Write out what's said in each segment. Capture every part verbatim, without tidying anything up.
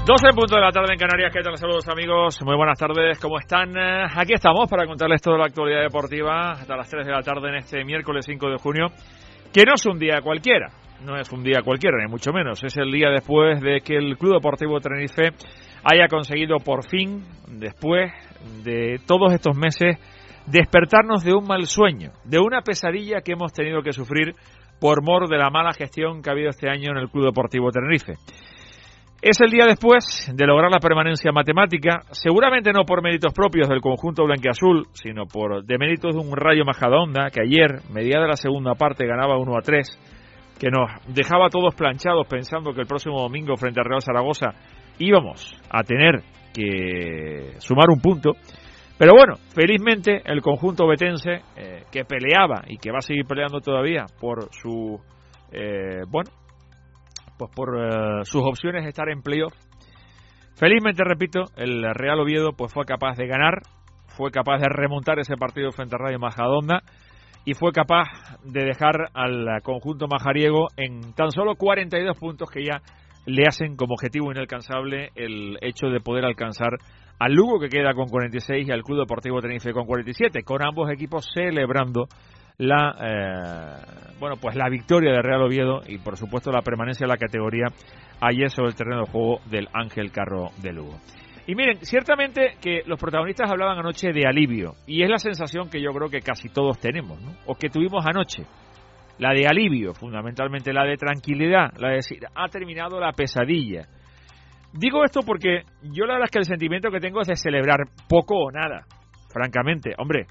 doce en punto de la tarde en Canarias. ¿Qué tal? Saludos, amigos. Muy buenas tardes. ¿Cómo están? Aquí estamos para contarles toda la actualidad deportiva hasta las tres de la tarde en este miércoles cinco de junio, que no es un día cualquiera. No es un día cualquiera, ni mucho menos. Es el día después de que el Club Deportivo Tenerife haya conseguido por fin, después de todos estos meses, despertarnos de un mal sueño, de una pesadilla que hemos tenido que sufrir por mor de la mala gestión que ha habido este año en el Club Deportivo Tenerife. Es el día después de lograr la permanencia matemática, seguramente no por méritos propios del conjunto blanquiazul, sino por deméritos de un Rayo Majadahonda que ayer, mediada la segunda parte, ganaba uno a tres, que nos dejaba a todos planchados pensando que el próximo domingo frente al Real Zaragoza íbamos a tener que sumar un punto. Pero bueno, felizmente el conjunto betense, eh, que peleaba y que va a seguir peleando todavía por su, eh, bueno, pues por uh, sus opciones de estar en playoff. Felizmente, repito, el Real Oviedo pues fue capaz de ganar, fue capaz de remontar ese partido frente a Rayo Majadahonda y fue capaz de dejar al conjunto majariego en tan solo cuarenta y dos puntos, que ya le hacen como objetivo inalcanzable el hecho de poder alcanzar al Lugo, que queda con cuarenta y seis, y al Club Deportivo Tenerife con cuarenta y siete, con ambos equipos celebrando la eh, bueno pues la victoria de Real Oviedo y por supuesto la permanencia de la categoría ayer sobre el terreno de juego del Ángel Carro de Lugo. Y miren, ciertamente que los protagonistas hablaban anoche de alivio, y es la sensación que yo creo que casi todos tenemos, ¿no? O que tuvimos anoche, la de alivio, fundamentalmente la de tranquilidad, la de decir, ha terminado la pesadilla. Digo esto porque yo la verdad es que el sentimiento que tengo es de celebrar poco o nada, francamente. Hombre,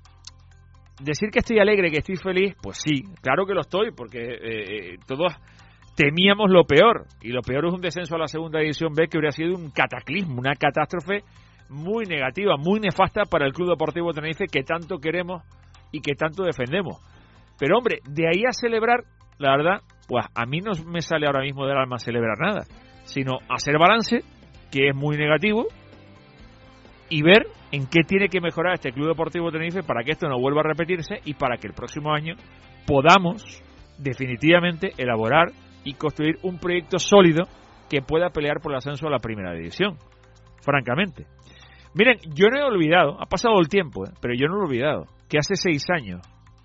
decir que estoy alegre, que estoy feliz, pues sí, claro que lo estoy, porque eh, todos temíamos lo peor, y lo peor es un descenso a la segunda división B que hubiera sido un cataclismo, una catástrofe muy negativa, muy nefasta para el Club Deportivo Tenerife, que tanto queremos y que tanto defendemos. Pero hombre, de ahí a celebrar, la verdad, pues a mí no me sale ahora mismo del alma celebrar nada, sino hacer balance, que es muy negativo, y ver en qué tiene que mejorar este Club Deportivo Tenerife para que esto no vuelva a repetirse y para que el próximo año podamos definitivamente elaborar y construir un proyecto sólido que pueda pelear por el ascenso a la primera división, francamente. Miren, yo no he olvidado, ha pasado el tiempo, ¿eh? pero yo no he olvidado que hace seis años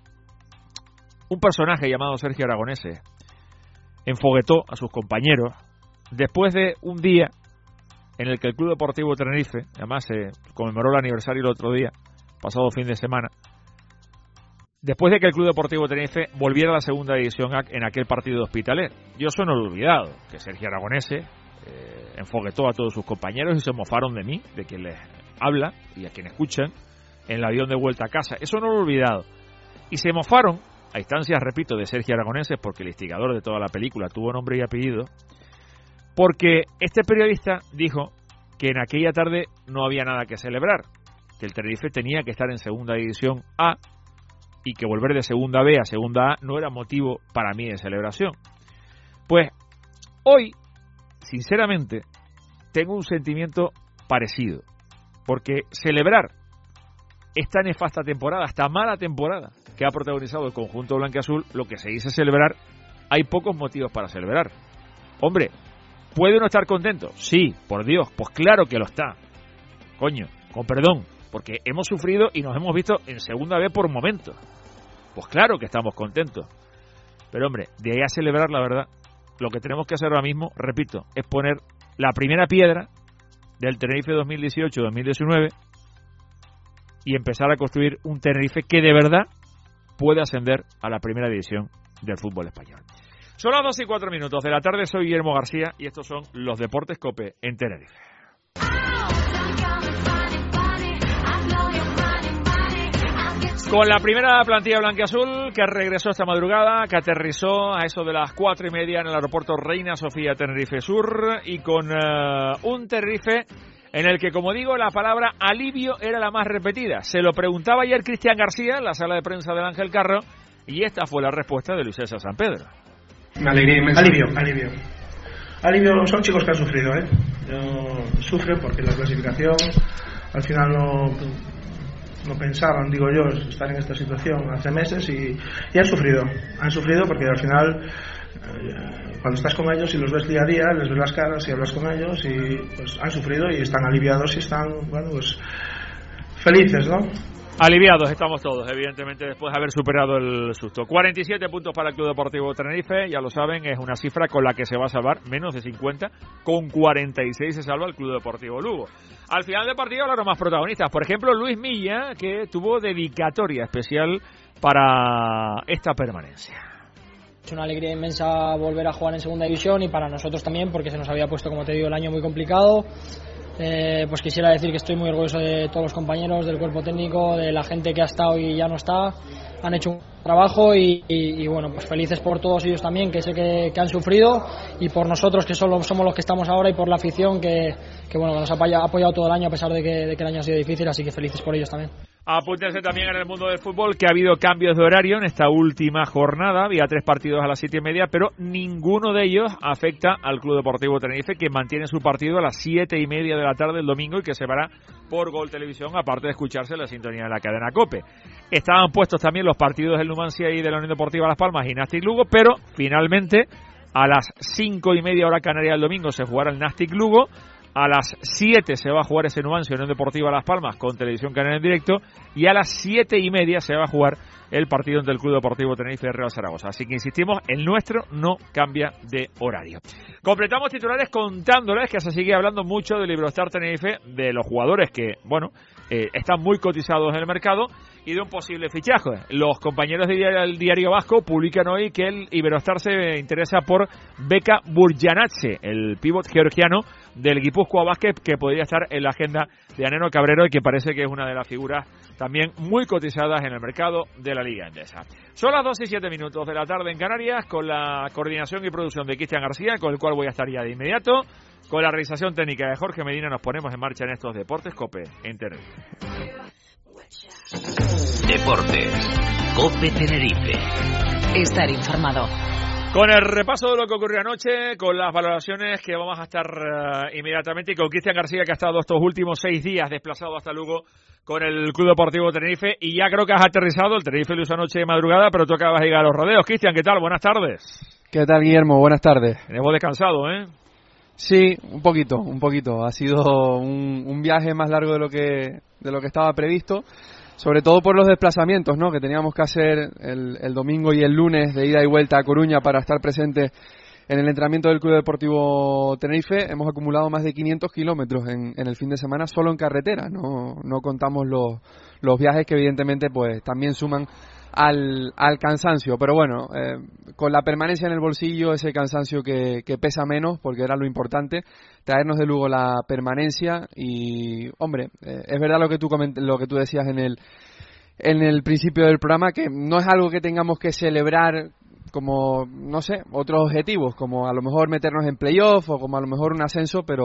un personaje llamado Sergio Aragonese enfoguetó a sus compañeros después de un día en el que el Club Deportivo Tenerife, además se conmemoró el aniversario el otro día, pasado fin de semana, después de que el Club Deportivo Tenerife volviera a la segunda división en aquel partido de Hospitalet. Yo eso no lo he olvidado, que Sergio Aragonese eh, enfoguetó a todos sus compañeros y se mofaron de mí, de quien les habla y a quien escuchan en el avión de vuelta a casa. Eso no lo he olvidado. Y se mofaron, a instancias, repito, de Sergio Aragonese, porque el instigador de toda la película tuvo nombre y apellido, porque este periodista dijo que en aquella tarde no había nada que celebrar, que el Tenerife tenía que estar en segunda división A y que volver de segunda B a segunda A no era motivo para mí de celebración. Pues hoy, sinceramente, tengo un sentimiento parecido, porque celebrar esta nefasta temporada, esta mala temporada que ha protagonizado el conjunto blanquiazul, lo que se dice celebrar, hay pocos motivos para celebrar. Hombre, ¿puede uno estar contento? Sí, por Dios, pues claro que lo está. Coño, con perdón, porque hemos sufrido y nos hemos visto en segunda B por momentos. Pues claro que estamos contentos. Pero hombre, de ahí a celebrar, la verdad, lo que tenemos que hacer ahora mismo, repito, es poner la primera piedra del Tenerife dos mil dieciocho dos mil diecinueve y empezar a construir un Tenerife que de verdad puede ascender a la primera división del fútbol español. Son las dos y cuatro minutos de la tarde, soy Guillermo García y estos son los Deportes COPE en Tenerife. Con la primera plantilla blanquiazul que regresó esta madrugada, que aterrizó a eso de las cuatro y media en el aeropuerto Reina Sofía Tenerife Sur, y con uh, un Tenerife en el que, como digo, la palabra alivio era la más repetida. Se lo preguntaba ayer Cristian García en la sala de prensa del Ángel Carro y esta fue la respuesta de Luis César San Pedro. Me alegría inmensa. Alivio, alivio. Alivio, son chicos que han sufrido, ¿eh? Yo, sufren porque la clasificación al final no, no pensaban, digo yo, estar en esta situación hace meses y, y han sufrido. Han sufrido porque al final eh, cuando estás con ellos y los ves día a día, les ves las caras y hablas con ellos y pues han sufrido y están aliviados y están, bueno, pues felices, ¿no? Aliviados estamos todos, evidentemente, después de haber superado el susto. cuarenta y siete puntos para el Club Deportivo Tenerife, ya lo saben, es una cifra con la que se va a salvar menos de cincuenta, con cuarenta y seis se salva el Club Deportivo Lugo. Al final del partido hablaron más protagonistas, por ejemplo Luis Milla, que tuvo dedicatoria especial para esta permanencia. Es una alegría inmensa volver a jugar en segunda división y para nosotros también, porque se nos había puesto, como te digo, el año muy complicado. Eh, pues quisiera decir que estoy muy orgulloso de todos los compañeros, del cuerpo técnico, de la gente que ha estado y ya no está. Han hecho un trabajo y, y, y bueno, pues felices por todos ellos también, que sé que, que han sufrido, y por nosotros, que solo somos los que estamos ahora, y por la afición que, que bueno, que nos ha apoyado, apoyado todo el año a pesar de que, de que el año ha sido difícil, así que felices por ellos también. Apúntense también en el mundo del fútbol que ha habido cambios de horario en esta última jornada. Había tres partidos a las siete y media, pero ninguno de ellos afecta al Club Deportivo Tenerife, que mantiene su partido a las siete y media de la tarde el domingo y que se verá por Gol Televisión, aparte de escucharse la sintonía de la cadena COPE. Estaban puestos también los partidos del Numancia y de la Unión Deportiva Las Palmas y Nastic Lugo, pero finalmente a las cinco y media hora canaria del domingo se jugará el Nastic Lugo. A las siete se va a jugar ese Numancia Unión Deportiva Las Palmas con Televisión Canaria en directo, y a las siete y media se va a jugar el partido entre el Club Deportivo Tenerife y Real Zaragoza. Así que insistimos, el nuestro no cambia de horario. Completamos titulares contándoles que se sigue hablando mucho del Iberostar Tenerife, de los jugadores que, bueno, eh, están muy cotizados en el mercado y de un posible fichaje. Los compañeros del Diario Vasco publican hoy que el Iberostar se interesa por Beka Burjanache, el pívot georgiano del Guipúzcoa Basket, que podría estar en la agenda de Aneno Cabrero y que parece que es una de las figuras también muy cotizadas en el mercado de la Liga Endesa. Son las dos y siete minutos de la tarde en Canarias, con la coordinación y producción de Cristian García, con el cual voy a estar ya de inmediato. Con la realización técnica de Jorge Medina nos ponemos en marcha en estos Deportes COPE en Tenerife. Deportes COPE Tenerife. Estar informado. Con el repaso de lo que ocurrió anoche, con las valoraciones que vamos a estar uh, inmediatamente, y con Cristian García, que ha estado estos últimos seis días desplazado hasta Lugo con el Club Deportivo Tenerife, y ya creo que has aterrizado. El Tenerife lo hizo anoche de madrugada, pero tú acabas de llegar a los rodeos. Cristian, ¿qué tal? Buenas tardes. ¿Qué tal, Guillermo? Buenas tardes. Hemos descansado, ¿eh? Sí, un poquito, un poquito. Ha sido un, un viaje más largo de lo que de lo que estaba previsto, sobre todo por los desplazamientos, ¿no?, que teníamos que hacer el, el domingo y el lunes de ida y vuelta a Coruña para estar presentes en el entrenamiento del Club Deportivo Tenerife. Hemos acumulado más de quinientos kilómetros en, en el fin de semana solo en carretera. No, no contamos los, los viajes, que evidentemente pues también suman al, al cansancio, pero bueno, eh, con la permanencia en el bolsillo, ese cansancio que, que pesa menos, porque era lo importante, traernos de Lugo la permanencia. Y hombre, eh, es verdad lo que tú coment- lo que tú decías en el en el principio del programa, que no es algo que tengamos que celebrar como, no sé, otros objetivos, como a lo mejor meternos en playoff o como a lo mejor un ascenso, pero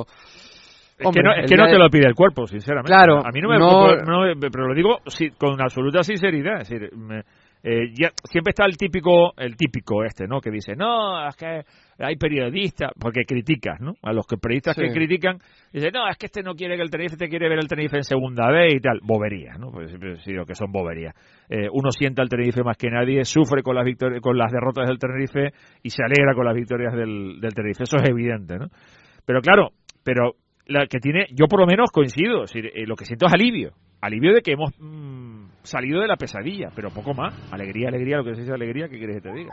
es Hombre, que no, es que no te de... lo pide el cuerpo, sinceramente. Claro, a mí no me, no... no, no, pero lo digo sí, con absoluta sinceridad. Es decir, me, eh, ya, siempre está el típico, el típico este, ¿no?, que dice, no, es que hay periodistas, porque criticas, ¿no?, a los que periodistas sí. que critican, dicen, no, es que este no quiere que el Tenerife, te quiere ver el Tenerife en segunda vez y tal. Boberías, ¿no? Pues siempre digo que son boberías. Eh, uno sienta al Tenerife más que nadie, sufre con las victorias, con las derrotas del Tenerife y se alegra con las victorias del, del Tenerife. Eso es evidente, ¿no? Pero claro, pero la que tiene, yo por lo menos coincido, es decir, eh, lo que siento es alivio, alivio de que hemos mmm, salido de la pesadilla, pero poco más. Alegría, alegría, lo que se dice alegría, ¿qué quieres que te diga?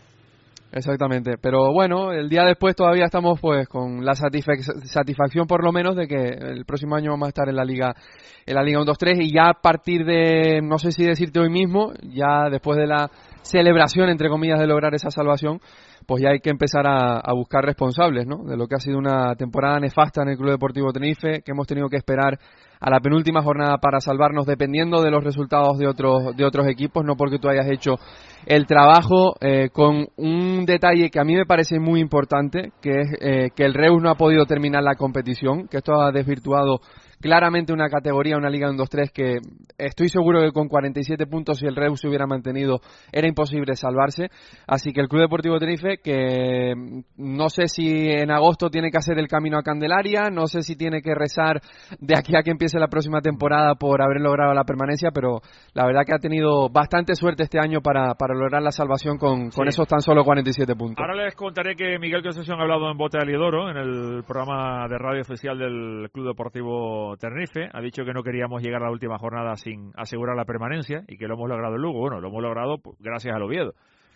Exactamente, pero bueno, el día después todavía estamos pues con la satisfac- satisfacción por lo menos de que el próximo año vamos a estar en la Liga en la Liga uno dos tres, y ya a partir de, no sé si decirte hoy mismo, ya después de la celebración, entre comillas, de lograr esa salvación, pues ya hay que empezar a, a buscar responsables, ¿no?, de lo que ha sido una temporada nefasta en el Club Deportivo Tenerife, que hemos tenido que esperar a la penúltima jornada para salvarnos, dependiendo de los resultados de otros de otros equipos, no porque tú hayas hecho el trabajo, eh, con un detalle que a mí me parece muy importante, que es eh, que el Reus no ha podido terminar la competición, que esto ha desvirtuado claramente una categoría, una liga de un dos tres que estoy seguro que con cuarenta y siete puntos, si el Reus se hubiera mantenido, era imposible salvarse. Así que el Club Deportivo Tenerife, que no sé si en agosto tiene que hacer el camino a Candelaria, no sé si tiene que rezar de aquí a que empiece la próxima temporada por haber logrado la permanencia, pero la verdad que ha tenido bastante suerte este año para, para lograr la salvación con, con sí. esos tan solo cuarenta y siete puntos. Ahora les contaré que Miguel Concepción ha hablado en Bote de Aliodoro, en el programa de radio oficial del Club Deportivo Tenerife. Ha dicho que no queríamos llegar a la última jornada sin asegurar la permanencia y que lo hemos logrado en Lugo. Bueno, lo hemos logrado gracias al Oviedo.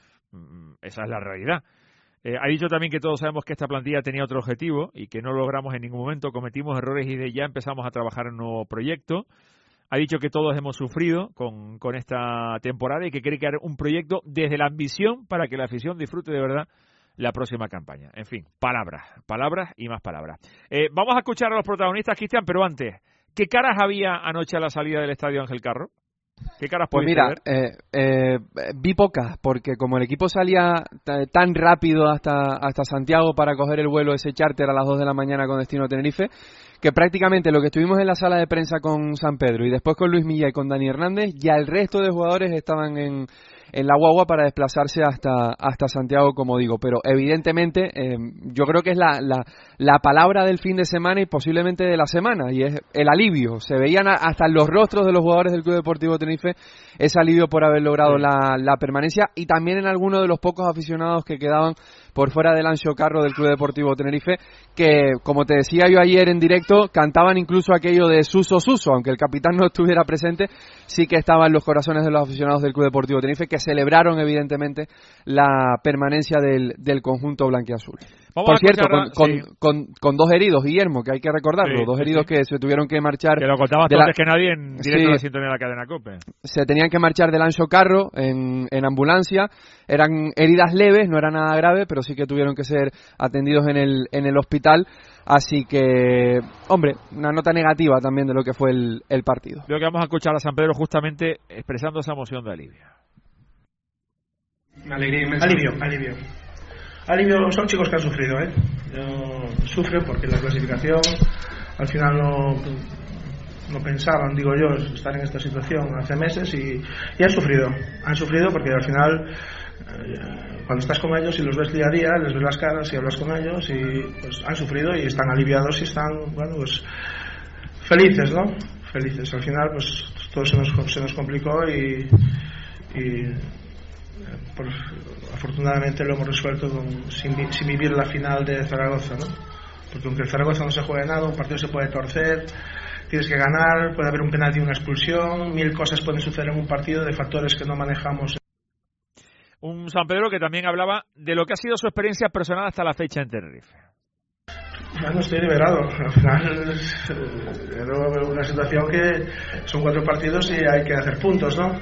Esa es la realidad. Eh, ha dicho también que todos sabemos que esta plantilla tenía otro objetivo y que no lo logramos en ningún momento, cometimos errores y de ya empezamos a trabajar en un nuevo proyecto. Ha dicho que todos hemos sufrido con, con esta temporada y que quiere crear un proyecto desde la ambición para que la afición disfrute de verdad la próxima campaña. En fin, palabras, palabras y más palabras. Eh, vamos a escuchar a los protagonistas, Cristian, pero antes, ¿qué caras había anoche a la salida del estadio Ángel Carro? ¿Qué caras pues mira, ver? Eh, eh, vi pocas, porque como el equipo salía t- tan rápido hasta, hasta Santiago para coger el vuelo ese charter a las dos de la mañana con destino a Tenerife, que prácticamente lo que estuvimos en la sala de prensa con San Pedro y después con Luis Milla y con Dani Hernández, ya el resto de jugadores estaban en, en la guagua para desplazarse hasta, hasta Santiago, como digo. Pero evidentemente eh, yo creo que es la, la, la palabra del fin de semana y posiblemente de la semana, y es el alivio. Se veían a, hasta en los rostros de los jugadores del Club Deportivo Tenerife ese alivio por haber logrado sí. la, la permanencia, y también en algunos de los pocos aficionados que quedaban por fuera del ancho carro del Club Deportivo Tenerife, que, como te decía yo ayer en directo, cantaban incluso aquello de Suso Suso, aunque el capitán no estuviera presente, sí que estaba en los corazones de los aficionados del Club Deportivo Tenerife, que celebraron evidentemente la permanencia del, del conjunto blanquiazul. Vamos Por cierto, con, a... con, sí. con, con dos heridos, Guillermo, que hay que recordarlo, sí, dos sí, heridos sí. que se tuvieron que marchar. Que lo contabas tú la... antes que nadie en directo sí. de la sintonía de la cadena COPE. Se tenían que marchar del ancho carro en, en ambulancia, eran heridas leves, no era nada grave, pero sí que tuvieron que ser atendidos en el, en el hospital. Así que, hombre, una nota negativa también de lo que fue el, el partido. Creo que vamos a escuchar a San Pedro justamente expresando esa emoción de alivio. Alegría inmensa. Alivio, alivio. Alivio, son chicos que han sufrido, ¿eh? No, sufren porque la clasificación, al final no, no pensaban, digo yo, estar en esta situación hace meses y, y han sufrido. Han sufrido porque al final, eh, cuando estás con ellos y los ves día a día, les ves las caras y hablas con ellos y pues han sufrido y están aliviados y están, bueno, pues felices, ¿no? Felices. Al final, pues todo se nos, se nos complicó y... y Por, afortunadamente lo hemos resuelto con, sin, sin vivir la final de Zaragoza, ¿no? Porque aunque el Zaragoza no se juegue nada, un partido se puede torcer, tienes que ganar, puede haber un penalti y una expulsión, mil cosas pueden suceder en un partido de factores que no manejamos. Un San Pedro que también hablaba de lo que ha sido su experiencia personal hasta la fecha en Tenerife. Bueno, estoy liberado. Al final es una situación que son cuatro partidos y hay que hacer puntos, ¿no?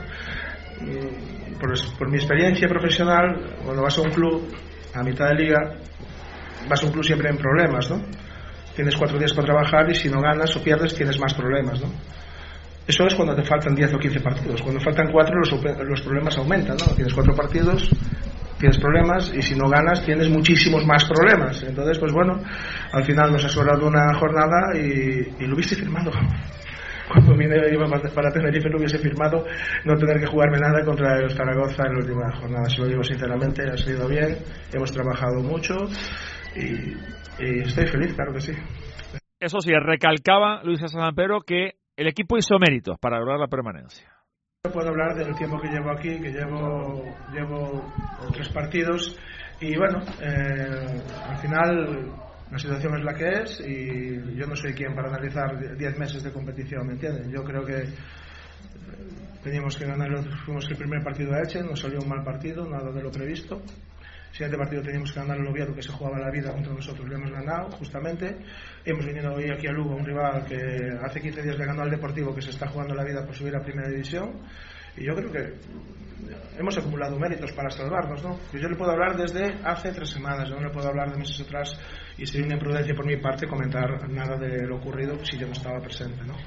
Por, por mi experiencia profesional, cuando vas a un club a mitad de liga, vas a un club siempre en problemas, ¿no? Tienes cuatro días para trabajar y si no ganas o pierdes tienes más problemas, ¿no? Eso es cuando te faltan diez o quince partidos. Cuando faltan cuatro los, los problemas aumentan, ¿no? Tienes cuatro partidos, tienes problemas y si no ganas tienes muchísimos más problemas. Entonces, pues bueno, al final nos ha sobrado una jornada y, y lo hubiese firmado. Cuando vine iba para Tenerife lo hubiese firmado, no tener que jugarme nada contra el Zaragoza en la última jornada. Se lo digo sinceramente, ha salido bien, hemos trabajado mucho y, y estoy feliz, claro que sí. Eso sí, recalcaba Luis San Pedro que el equipo hizo méritos para lograr la permanencia. No puedo hablar del tiempo que llevo aquí, que llevo, llevo tres partidos y bueno, eh, al final... La situación es la que es y yo no soy quien para analizar diez meses de competición, ¿me entienden? Yo creo que teníamos que ganar, fuimos el primer partido a Elche, nos salió un mal partido, nada de lo previsto. El siguiente partido teníamos que ganar el Oviedo, que se jugaba la vida contra nosotros, lo hemos ganado justamente. Hemos venido hoy aquí a Lugo, un rival que hace quince días le ganó al Deportivo, que se está jugando la vida por subir a Primera División. Y yo creo que hemos acumulado méritos para salvarnos, ¿no? Yo le puedo hablar desde hace tres semanas, yo no le puedo hablar de meses atrás y sería una imprudencia por mi parte comentar nada de lo ocurrido si yo no estaba presente, ¿no?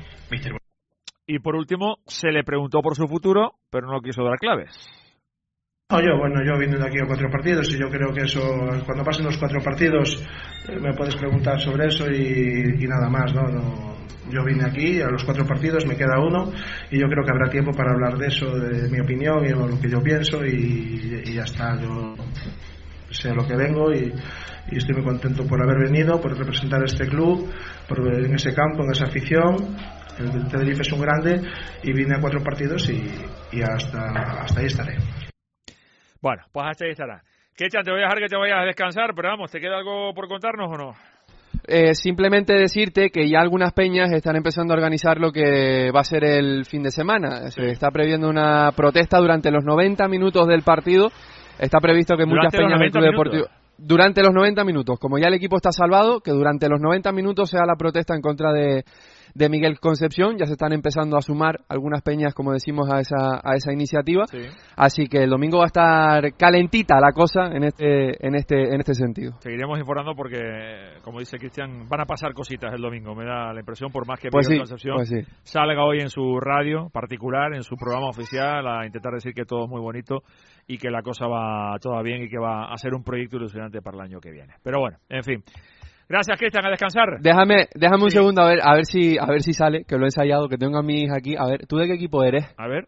Y por último, se le preguntó por su futuro, pero no quiso dar claves. No, yo, bueno, yo vine de aquí a cuatro partidos y yo creo que eso, cuando pasen los cuatro partidos, eh, me puedes preguntar sobre eso y, y nada más, ¿no? No yo vine aquí a los cuatro partidos, me queda uno y yo creo que habrá tiempo para hablar de eso, de mi opinión y de lo que yo pienso y, y ya está. Yo sé lo que vengo y, y estoy muy contento por haber venido, por representar este club, por en ese campo, en esa afición. El Tenerife es un grande y vine a cuatro partidos y, y hasta, hasta ahí estaré. Bueno, pues hasta ahí estará. Cristian, te voy a dejar que te vayas a descansar, pero vamos, ¿te queda algo por contarnos o no? Eh, simplemente decirte que ya algunas peñas están empezando a organizar lo que va a ser el fin de semana. Se está previendo una protesta durante los noventa minutos del partido. Está previsto que muchas peñas del Club Deportivo... Durante los noventa minutos, como ya el equipo está salvado, que durante los noventa minutos sea la protesta en contra de, de Miguel Concepción. Ya se están empezando a sumar algunas peñas, como decimos, a esa a esa iniciativa. Sí. Así que el domingo va a estar calentita la cosa en este en este en este sentido. Seguiremos informando porque, como dice Cristian, van a pasar cositas el domingo. Me da la impresión, por más que pues Miguel sí, Concepción pues sí. salga hoy en su radio particular, en su programa oficial, a intentar decir que todo es muy bonito y que la cosa va toda bien y que va a ser un proyecto ilusionante para el año que viene. Pero bueno, en fin. Gracias, Cristian, a descansar. Déjame, déjame un sí. segundo a ver, a ver si, a ver si sale, que lo he ensayado, que tengo a mi hija aquí. A ver, ¿tú de qué equipo eres? A ver.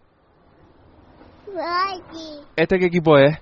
¿Este qué equipo es?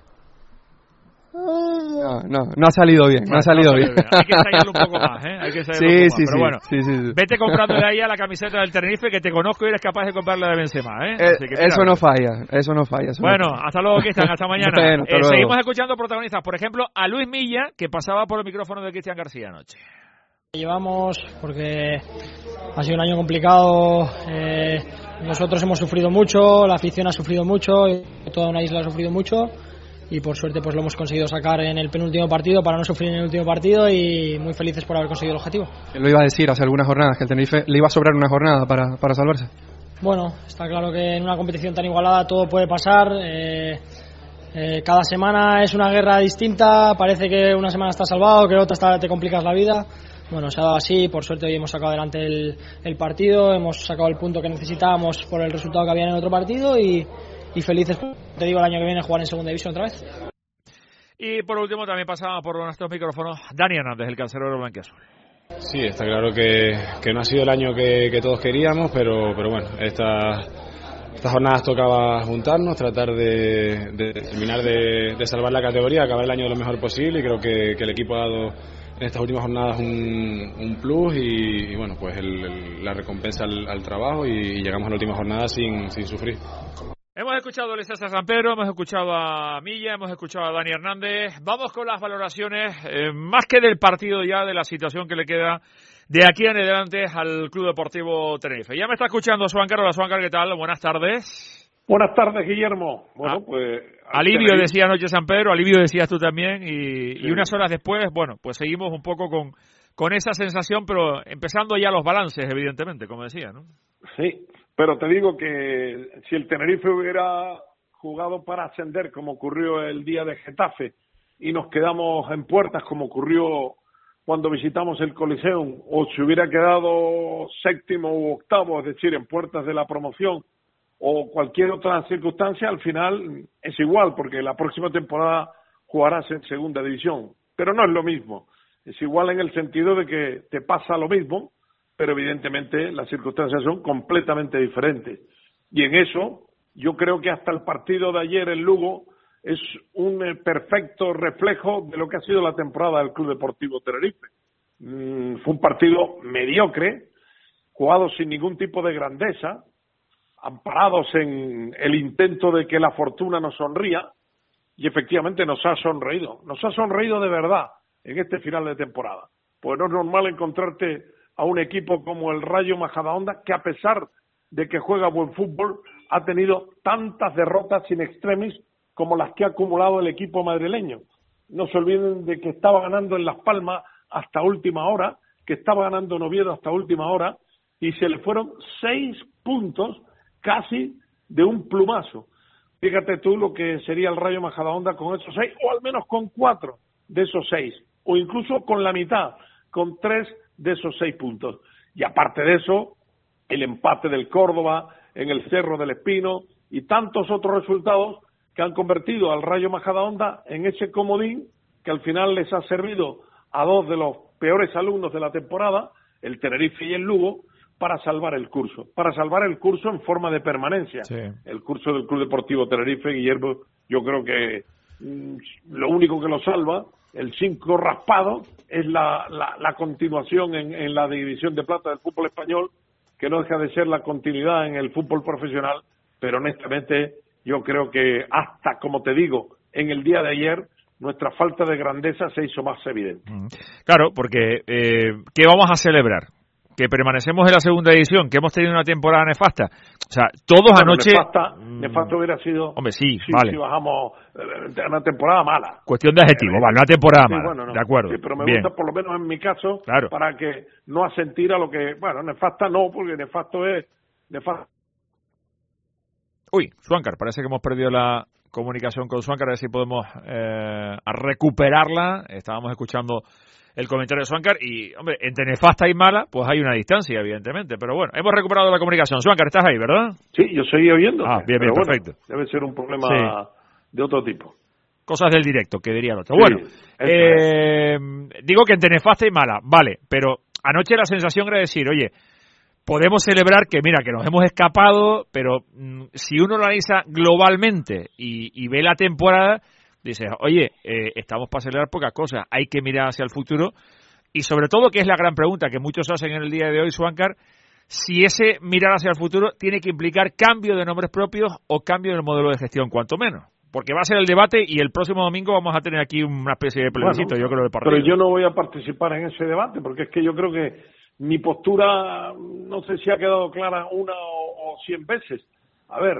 No, no, no ha salido bien, no, no ha salido, no bien. bien. Hay que ensayarlo un poco más, ¿eh? Hay que ensayarlo sí, un poco sí, más. Pero sí, bueno, sí, sí, sí. Vete comprando de ahí a la camiseta del Tenerife, que te conozco y eres capaz de comprarla de Benzema, ¿eh? eh que, eso no falla, eso no falla. Eso bueno, no falla. Hasta luego, Cristian, hasta mañana. Bueno, hasta eh, seguimos escuchando protagonistas, por ejemplo, a Luis Milla, que pasaba por el micrófono de Cristian García anoche. Llevamos, porque ha sido un año complicado, eh, nosotros hemos sufrido mucho, la afición ha sufrido mucho, y toda una isla ha sufrido mucho. Y por suerte pues lo hemos conseguido sacar en el penúltimo partido para no sufrir en el último partido y muy felices por haber conseguido el objetivo. Lo iba a decir hace algunas jornadas, que el Tenerife le iba a sobrar una jornada para, para salvarse. Bueno, está claro que en una competición tan igualada todo puede pasar. Eh, eh, cada semana es una guerra distinta, parece que una semana estás salvado, que otra está, te complicas la vida. Bueno, se ha dado así, por suerte hoy hemos sacado adelante el, el partido, hemos sacado el punto que necesitábamos por el resultado que había en el otro partido y... y felices, te digo, el año que viene jugar en segunda división otra vez. Y por último también pasaba por nuestros micrófonos Dani Hernández, el cancerbero blanquiazul. Sí, está claro que, que no ha sido el año que, que todos queríamos, pero, pero bueno, esta, estas jornadas tocaba juntarnos, tratar de, de terminar de, de salvar la categoría, acabar el año lo mejor posible, y creo que, que el equipo ha dado en estas últimas jornadas un, un plus y, y bueno, pues el, el, la recompensa al, al trabajo, y, y llegamos a la última jornada sin, sin sufrir. Hemos escuchado a Luis César San Pedro, hemos escuchado a Milla, hemos escuchado a Dani Hernández. Vamos con las valoraciones, eh, más que del partido ya, de la situación que le queda de aquí en adelante al Club Deportivo Tenerife. Ya me está escuchando Suáncar. Hola, Suáncar, ¿qué tal? Buenas tardes. Buenas tardes, Guillermo. Bueno, ah, pues... Alivio Tenerife. Decía anoche San Pedro, alivio decías tú también, y, sí. y unas horas después, bueno, pues seguimos un poco con, con esa sensación, pero empezando ya los balances, evidentemente, como decía, ¿no? Sí. Pero te digo que si el Tenerife hubiera jugado para ascender, como ocurrió el día de Getafe, y nos quedamos en puertas, como ocurrió cuando visitamos el Coliseum, o si hubiera quedado séptimo u octavo, es decir, en puertas de la promoción, o cualquier otra circunstancia, al final es igual, porque la próxima temporada jugarás en segunda división. Pero no es lo mismo. Es igual en el sentido de que te pasa lo mismo, pero evidentemente las circunstancias son completamente diferentes. Y en eso, yo creo que hasta el partido de ayer en Lugo es un eh, perfecto reflejo de lo que ha sido la temporada del Club Deportivo Tenerife. Mm, fue un partido mediocre, jugado sin ningún tipo de grandeza, amparados en el intento de que la fortuna nos sonría, y efectivamente nos ha sonreído. Nos ha sonreído de verdad en este final de temporada. Pues no es normal encontrarte a un equipo como el Rayo Majadahonda, que a pesar de que juega buen fútbol, ha tenido tantas derrotas in extremis como las que ha acumulado el equipo madrileño. No se olviden de que estaba ganando en Las Palmas hasta última hora, que estaba ganando en Oviedo hasta última hora, y se le fueron seis puntos casi de un plumazo. Fíjate tú lo que sería el Rayo Majadahonda con esos seis, o al menos con cuatro de esos seis, o incluso con la mitad, con tres de esos seis puntos. Y aparte de eso, el empate del Córdoba en el Cerro del Espino y tantos otros resultados que han convertido al Rayo Majadahonda en ese comodín que al final les ha servido a dos de los peores alumnos de la temporada, el Tenerife y el Lugo, para salvar el curso, para salvar el curso en forma de permanencia. Sí. El curso del Club Deportivo Tenerife, Guillermo, yo creo que mmm, lo único que lo salva, el cinco raspado, es la, la, la continuación en, en la división de plata del fútbol español, que no deja de ser la continuidad en el fútbol profesional, pero honestamente yo creo que hasta, como te digo, en el día de ayer, nuestra falta de grandeza se hizo más evidente. Claro, porque eh, ¿qué vamos a celebrar? Que permanecemos en la segunda edición, que hemos tenido una temporada nefasta. O sea, todos bueno, anoche... Nefasta, nefasta hubiera sido... Hombre, sí, si, vale. Si bajamos eh, una temporada mala. Cuestión de adjetivo, vale, una temporada sí, mala. Bueno, no, de acuerdo. Sí, pero me Bien. gusta, por lo menos en mi caso, claro. para que no asentir a lo que... Bueno, nefasta no, porque nefasto es... Nefasto. Uy, Suáncar, parece que hemos perdido la comunicación con Suáncar, a ver si podemos eh, recuperarla. Estábamos escuchando el comentario de Suáncar y, hombre, entre nefasta y mala, pues hay una distancia, evidentemente. Pero bueno, hemos recuperado la comunicación. Suáncar, ¿estás ahí, verdad? Sí, yo seguí oyendo. Ah, bien, bien, bueno, perfecto. Debe ser un problema sí. de otro tipo. Cosas del directo, que diría el otro. Sí, bueno, eh, digo que entre nefasta y mala, vale, pero anoche la sensación era decir, oye, podemos celebrar que, mira, que nos hemos escapado, pero mmm, si uno lo analiza globalmente y, y ve la temporada, dices, oye, eh, estamos para celebrar pocas cosas, hay que mirar hacia el futuro, y sobre todo, que es la gran pregunta que muchos hacen en el día de hoy, Suáncar, si ese mirar hacia el futuro tiene que implicar cambio de nombres propios o cambio del modelo de gestión, cuanto menos. Porque va a ser el debate y el próximo domingo vamos a tener aquí una especie de plebiscito, bueno, yo creo, de partido. Pero yo no voy a participar en ese debate, porque es que yo creo que mi postura, no sé si ha quedado clara una o, o cien veces. A ver,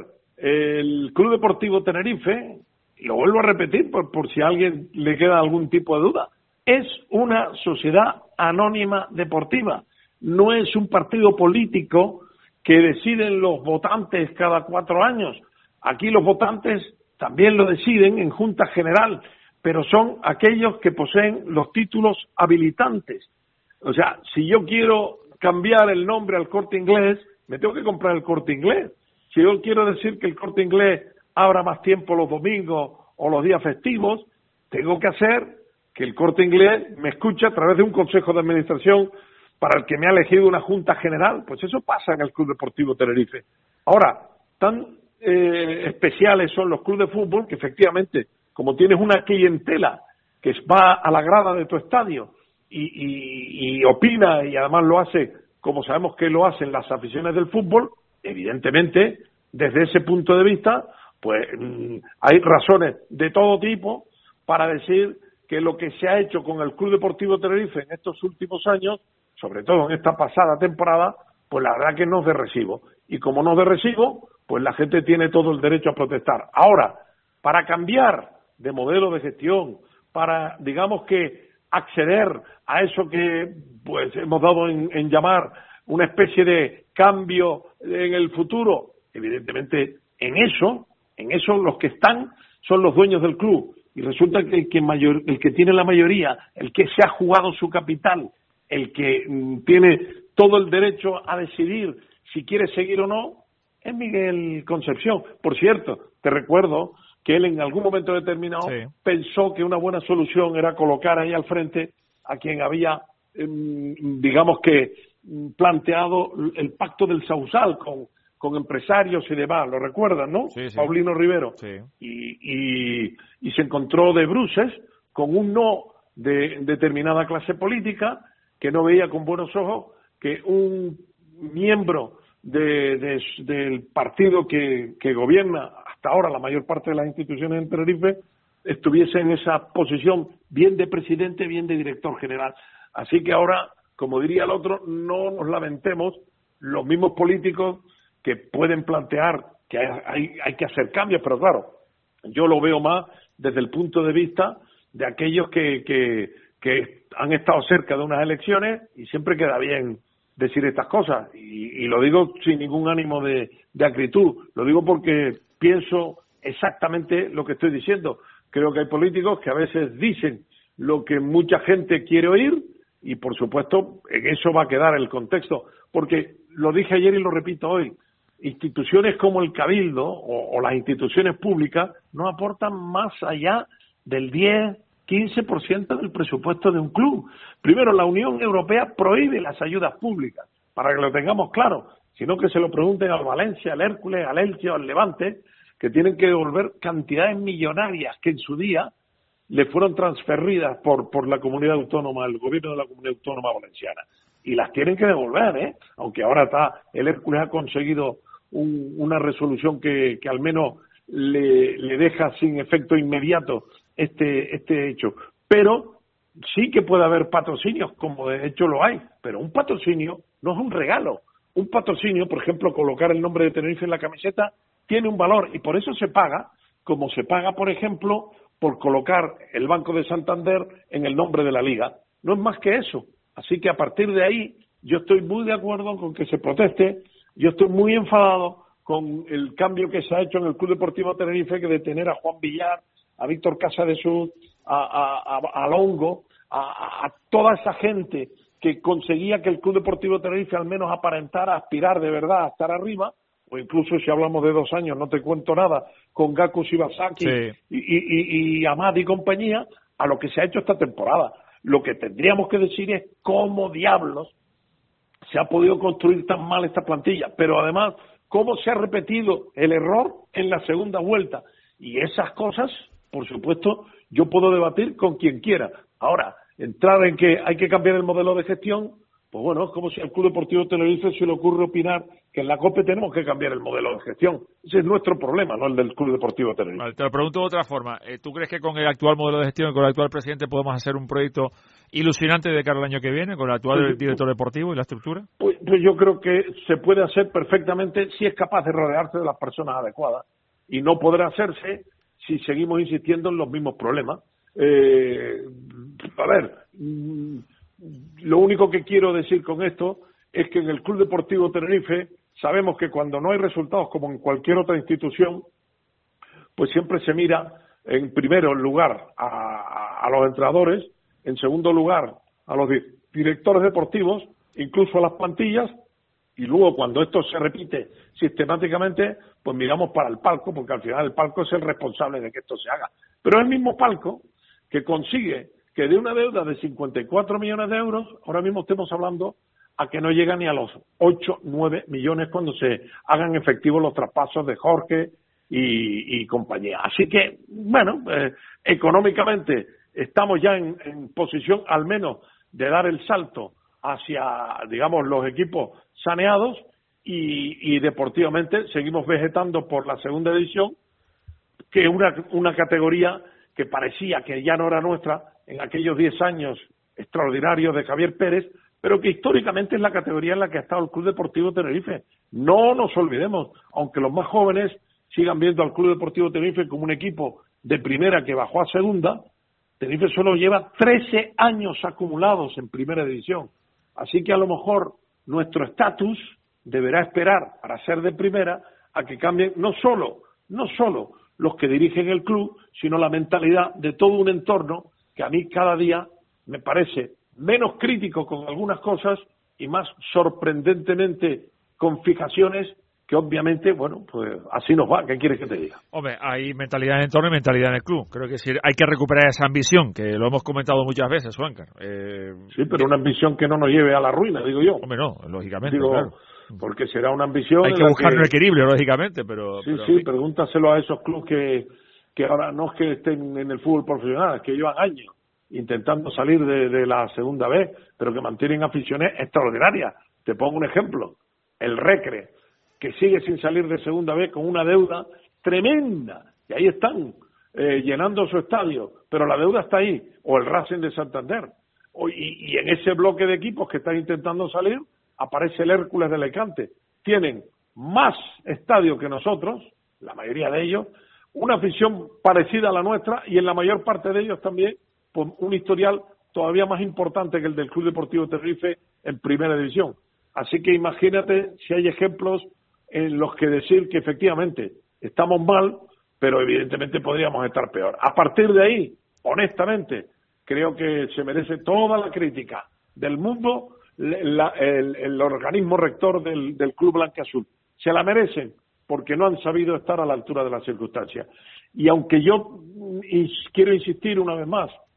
el Club Deportivo Tenerife, y lo vuelvo a repetir por, por si a alguien le queda algún tipo de duda, es una sociedad anónima deportiva. No es un partido político que deciden los votantes cada cuatro años. Aquí los votantes también lo deciden en Junta General, pero son aquellos que poseen los títulos habilitantes. O sea, si yo quiero cambiar el nombre al Corte Inglés, me tengo que comprar el Corte Inglés. Si yo quiero decir que el Corte Inglés abra más tiempo los domingos o los días festivos, tengo que hacer que el Corte Inglés me escuche a través de un consejo de administración para el que me ha elegido una junta general. Pues eso pasa en el Club Deportivo Tenerife. Ahora, tan eh, especiales son los clubes de fútbol que efectivamente, como tienes una clientela que va a la grada de tu estadio y, y, y opina, y además lo hace como sabemos que lo hacen las aficiones del fútbol, evidentemente, desde ese punto de vista, pues mmm, hay razones de todo tipo para decir que lo que se ha hecho con el Club Deportivo Tenerife en estos últimos años, sobre todo en esta pasada temporada, pues la verdad que no es de recibo. Y como no es de recibo, pues la gente tiene todo el derecho a protestar. Ahora, para cambiar de modelo de gestión, para, digamos que, acceder a eso que pues hemos dado en, en llamar una especie de cambio en el futuro, evidentemente en eso, en eso los que están son los dueños del club. Y resulta que el que, mayor, el que tiene la mayoría, el que se ha jugado su capital, el que mm, tiene todo el derecho a decidir si quiere seguir o no, es Miguel Concepción. Por cierto, te recuerdo que él en algún momento determinado sí. pensó que una buena solución era colocar ahí al frente a quien había, eh, digamos que, planteado el pacto del Sausal con, con empresarios y demás, ¿lo recuerdan, no? Sí, sí. Paulino Rivero. Sí. Y, y, y se encontró de bruces con un no de determinada clase política que no veía con buenos ojos que un miembro de, de, del partido que, que gobierna hasta ahora la mayor parte de las instituciones en Tenerife estuviese en esa posición bien de presidente, bien de director general. Así que ahora, como diría el otro, no nos lamentemos los mismos políticos que pueden plantear que hay, hay, hay que hacer cambios, pero claro, yo lo veo más desde el punto de vista de aquellos que, que, que han estado cerca de unas elecciones y siempre queda bien decir estas cosas, y, y lo digo sin ningún ánimo de, de acritud, lo digo porque pienso exactamente lo que estoy diciendo. Creo que hay políticos que a veces dicen lo que mucha gente quiere oír y, por supuesto, en eso va a quedar el contexto, porque lo dije ayer y lo repito hoy, instituciones como el Cabildo o, o las instituciones públicas no aportan más allá del diez quince por ciento del presupuesto de un club. Primero, la Unión Europea prohíbe las ayudas públicas, para que lo tengamos claro, sino que se lo pregunten al Valencia, al Hércules, al Elche o al Levante, que tienen que devolver cantidades millonarias que en su día le fueron transferidas por, por la comunidad autónoma, el gobierno de la comunidad autónoma valenciana. Y las tienen que devolver, ¿eh? Aunque ahora está, el Hércules ha conseguido un, una resolución que, que al menos le, le deja sin efecto inmediato este, este hecho. Pero sí que puede haber patrocinios, como de hecho lo hay, pero un patrocinio no es un regalo. Un patrocinio, por ejemplo, colocar el nombre de Tenerife en la camiseta, tiene un valor y por eso se paga, como se paga, por ejemplo, por colocar el Banco de Santander en el nombre de la Liga. No es más que eso. Así que a partir de ahí yo estoy muy de acuerdo con que se proteste, yo estoy muy enfadado con el cambio que se ha hecho en el Club Deportivo Tenerife, que de tener a Juan Villar, a Víctor Casadesús, a, a, a, a Longo, a, a toda esa gente que conseguía que el Club Deportivo Tenerife al menos aparentara aspirar de verdad a estar arriba, o incluso si hablamos de dos años, no te cuento nada, con Gaku Shibasaki sí. y, y, y, y Amad y compañía, a lo que se ha hecho esta temporada. Lo que tendríamos que decir es cómo diablos se ha podido construir tan mal esta plantilla, pero además cómo se ha repetido el error en la segunda vuelta. Y esas cosas, por supuesto, yo puedo debatir con quien quiera. Ahora, entrar en que hay que cambiar el modelo de gestión, pues bueno, es como si al Club Deportivo Tenerife se le ocurre opinar que en la COPE tenemos que cambiar el modelo de gestión. Ese es nuestro problema, no el del Club Deportivo Tenerife. Vale, te lo pregunto de otra forma. ¿Tú crees que con el actual modelo de gestión y con el actual presidente podemos hacer un proyecto ilusionante de cara al año que viene, con el actual pues, director deportivo y la estructura? Pues, pues yo creo que se puede hacer perfectamente si es capaz de rodearse de las personas adecuadas. Y no podrá hacerse si seguimos insistiendo en los mismos problemas. Eh, a ver, lo único que quiero decir con esto es que en el Club Deportivo Tenerife sabemos que cuando no hay resultados, como en cualquier otra institución, pues siempre se mira en primero lugar a, a los entrenadores, en segundo lugar a los directores deportivos, incluso a las plantillas, y luego cuando esto se repite sistemáticamente, pues miramos para el palco, porque al final el palco es el responsable de que esto se haga. Pero es el mismo palco que consigue que de una deuda de cincuenta y cuatro millones de euros, ahora mismo estemos hablando a que no llega ni a los ocho, nueve millones cuando se hagan efectivos los traspasos de Jorge y, y compañía. Así que, bueno, eh, económicamente estamos ya en, en posición al menos de dar el salto hacia, digamos, los equipos saneados y, y deportivamente seguimos vegetando por la segunda división, que es una, una categoría que parecía que ya no era nuestra en aquellos diez años extraordinarios de Javier Pérez, pero que históricamente es la categoría en la que ha estado el Club Deportivo Tenerife. No nos olvidemos, aunque los más jóvenes sigan viendo al Club Deportivo Tenerife como un equipo de primera que bajó a segunda, Tenerife solo lleva trece años acumulados en primera división. Así que a lo mejor nuestro estatus deberá esperar para ser de primera a que cambien no solo, no solo los que dirigen el club, sino la mentalidad de todo un entorno que a mí cada día me parece menos crítico con algunas cosas y más sorprendentemente con fijaciones que obviamente, bueno, pues así nos va. ¿Qué quieres que te diga? Hombre, hay mentalidad en el entorno y mentalidad en el club. Creo que sí, hay que recuperar esa ambición, que lo hemos comentado muchas veces, Juancar. Eh, sí, pero una ambición que no nos lleve a la ruina, digo yo. Hombre, no, lógicamente, digo, claro. Porque será una ambición... Hay que buscar que... un equilibrio, lógicamente, pero... Sí, pero, sí, pregúntaselo a esos clubes que, que ahora no es que estén en el fútbol profesional, es que llevan años intentando salir de, de la segunda vez, pero que mantienen aficiones extraordinarias. Te pongo un ejemplo, el Recre, que sigue sin salir de segunda vez con una deuda tremenda, y ahí están, eh, llenando su estadio, pero la deuda está ahí, o el Racing de Santander, o, y, y en ese bloque de equipos que están intentando salir, aparece el Hércules de Alicante. Tienen más estadio que nosotros, la mayoría de ellos, una afición parecida a la nuestra, y en la mayor parte de ellos también, pues, un historial todavía más importante que el del Club Deportivo Tenerife en primera división. Así que imagínate si hay ejemplos en los que decir que efectivamente estamos mal, pero evidentemente podríamos estar peor. A partir de ahí, honestamente, creo que se merece toda la crítica del mundo la, el, el organismo rector del, del Club Blanquiazul. Se la merecen porque no han sabido estar a la altura de las circunstancias. Y aunque yo quiero insistir una vez más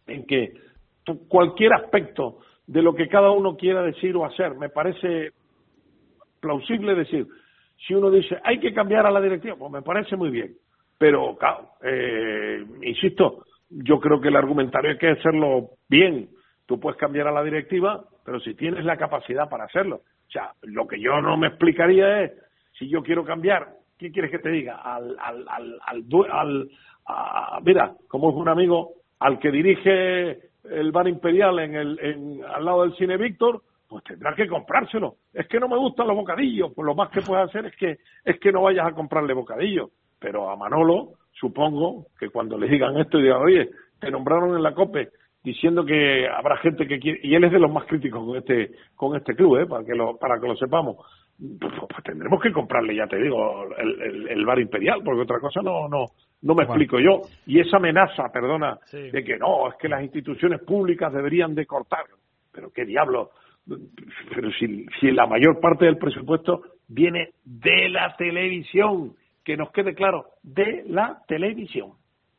en que cualquier aspecto de lo que cada uno quiera decir o hacer, me parece plausible decir. Si uno dice, hay que cambiar a la directiva, pues me parece muy bien. Pero, claro, eh, insisto, yo creo que el argumentario hay que hacerlo bien. Tú puedes cambiar a la directiva, pero si tienes la capacidad para hacerlo. O sea, lo que yo no me explicaría es, si yo quiero cambiar, ¿qué quieres que te diga? Al, al, al, al, al a, mira, como es un amigo, al que dirige el Bar Imperial en el, en, al lado del Cine Víctor, pues tendrás que comprárselo. Es que no me gustan los bocadillos, pues lo más que puedes hacer es que es que no vayas a comprarle bocadillos. Pero a Manolo, supongo que cuando le digan esto y digan, oye, te nombraron en la COPE diciendo que habrá gente que quiere, y él es de los más críticos con este con este club, ¿eh? para que lo para que lo sepamos, pues, pues tendremos que comprarle, ya te digo, el, el, el Bar Imperial, porque otra cosa no no no me bueno. explico yo. Y esa amenaza, perdona, sí. de que no, es que las instituciones públicas deberían de cortar. Pero qué diablo, pero si, si la mayor parte del presupuesto viene de la televisión, que nos quede claro, de la televisión.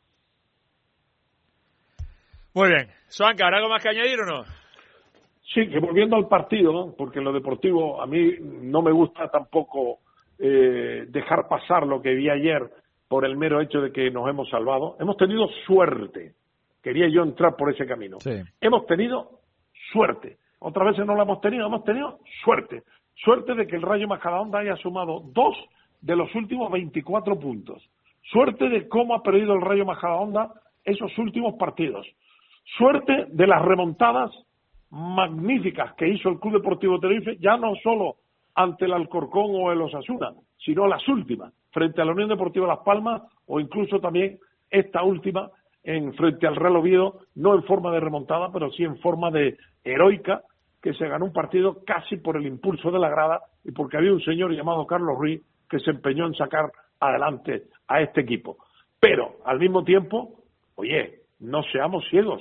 Muy bien. Suancar, ¿algo más que añadir o no? Sí, que volviendo al partido, ¿no? Porque en lo deportivo a mí no me gusta tampoco eh, dejar pasar lo que vi ayer por el mero hecho de que nos hemos salvado. Hemos tenido suerte. Quería yo entrar por ese camino. Sí. Hemos tenido suerte. Otras veces no la hemos tenido, hemos tenido suerte. Suerte de que el Rayo Majadahonda haya sumado dos de los últimos veinticuatro puntos. Suerte de cómo ha perdido el Rayo Majadahonda esos últimos partidos. Suerte de las remontadas magníficas que hizo el Club Deportivo Tenerife, ya no solo ante el Alcorcón o el Osasuna, sino las últimas, frente a la Unión Deportiva Las Palmas, o incluso también esta última en frente al Real Oviedo, no en forma de remontada, pero sí en forma de heroica, que se ganó un partido casi por el impulso de la grada y porque había un señor llamado Carlos Ruiz que se empeñó en sacar adelante a este equipo. Pero, al mismo tiempo, oye, no seamos ciegos.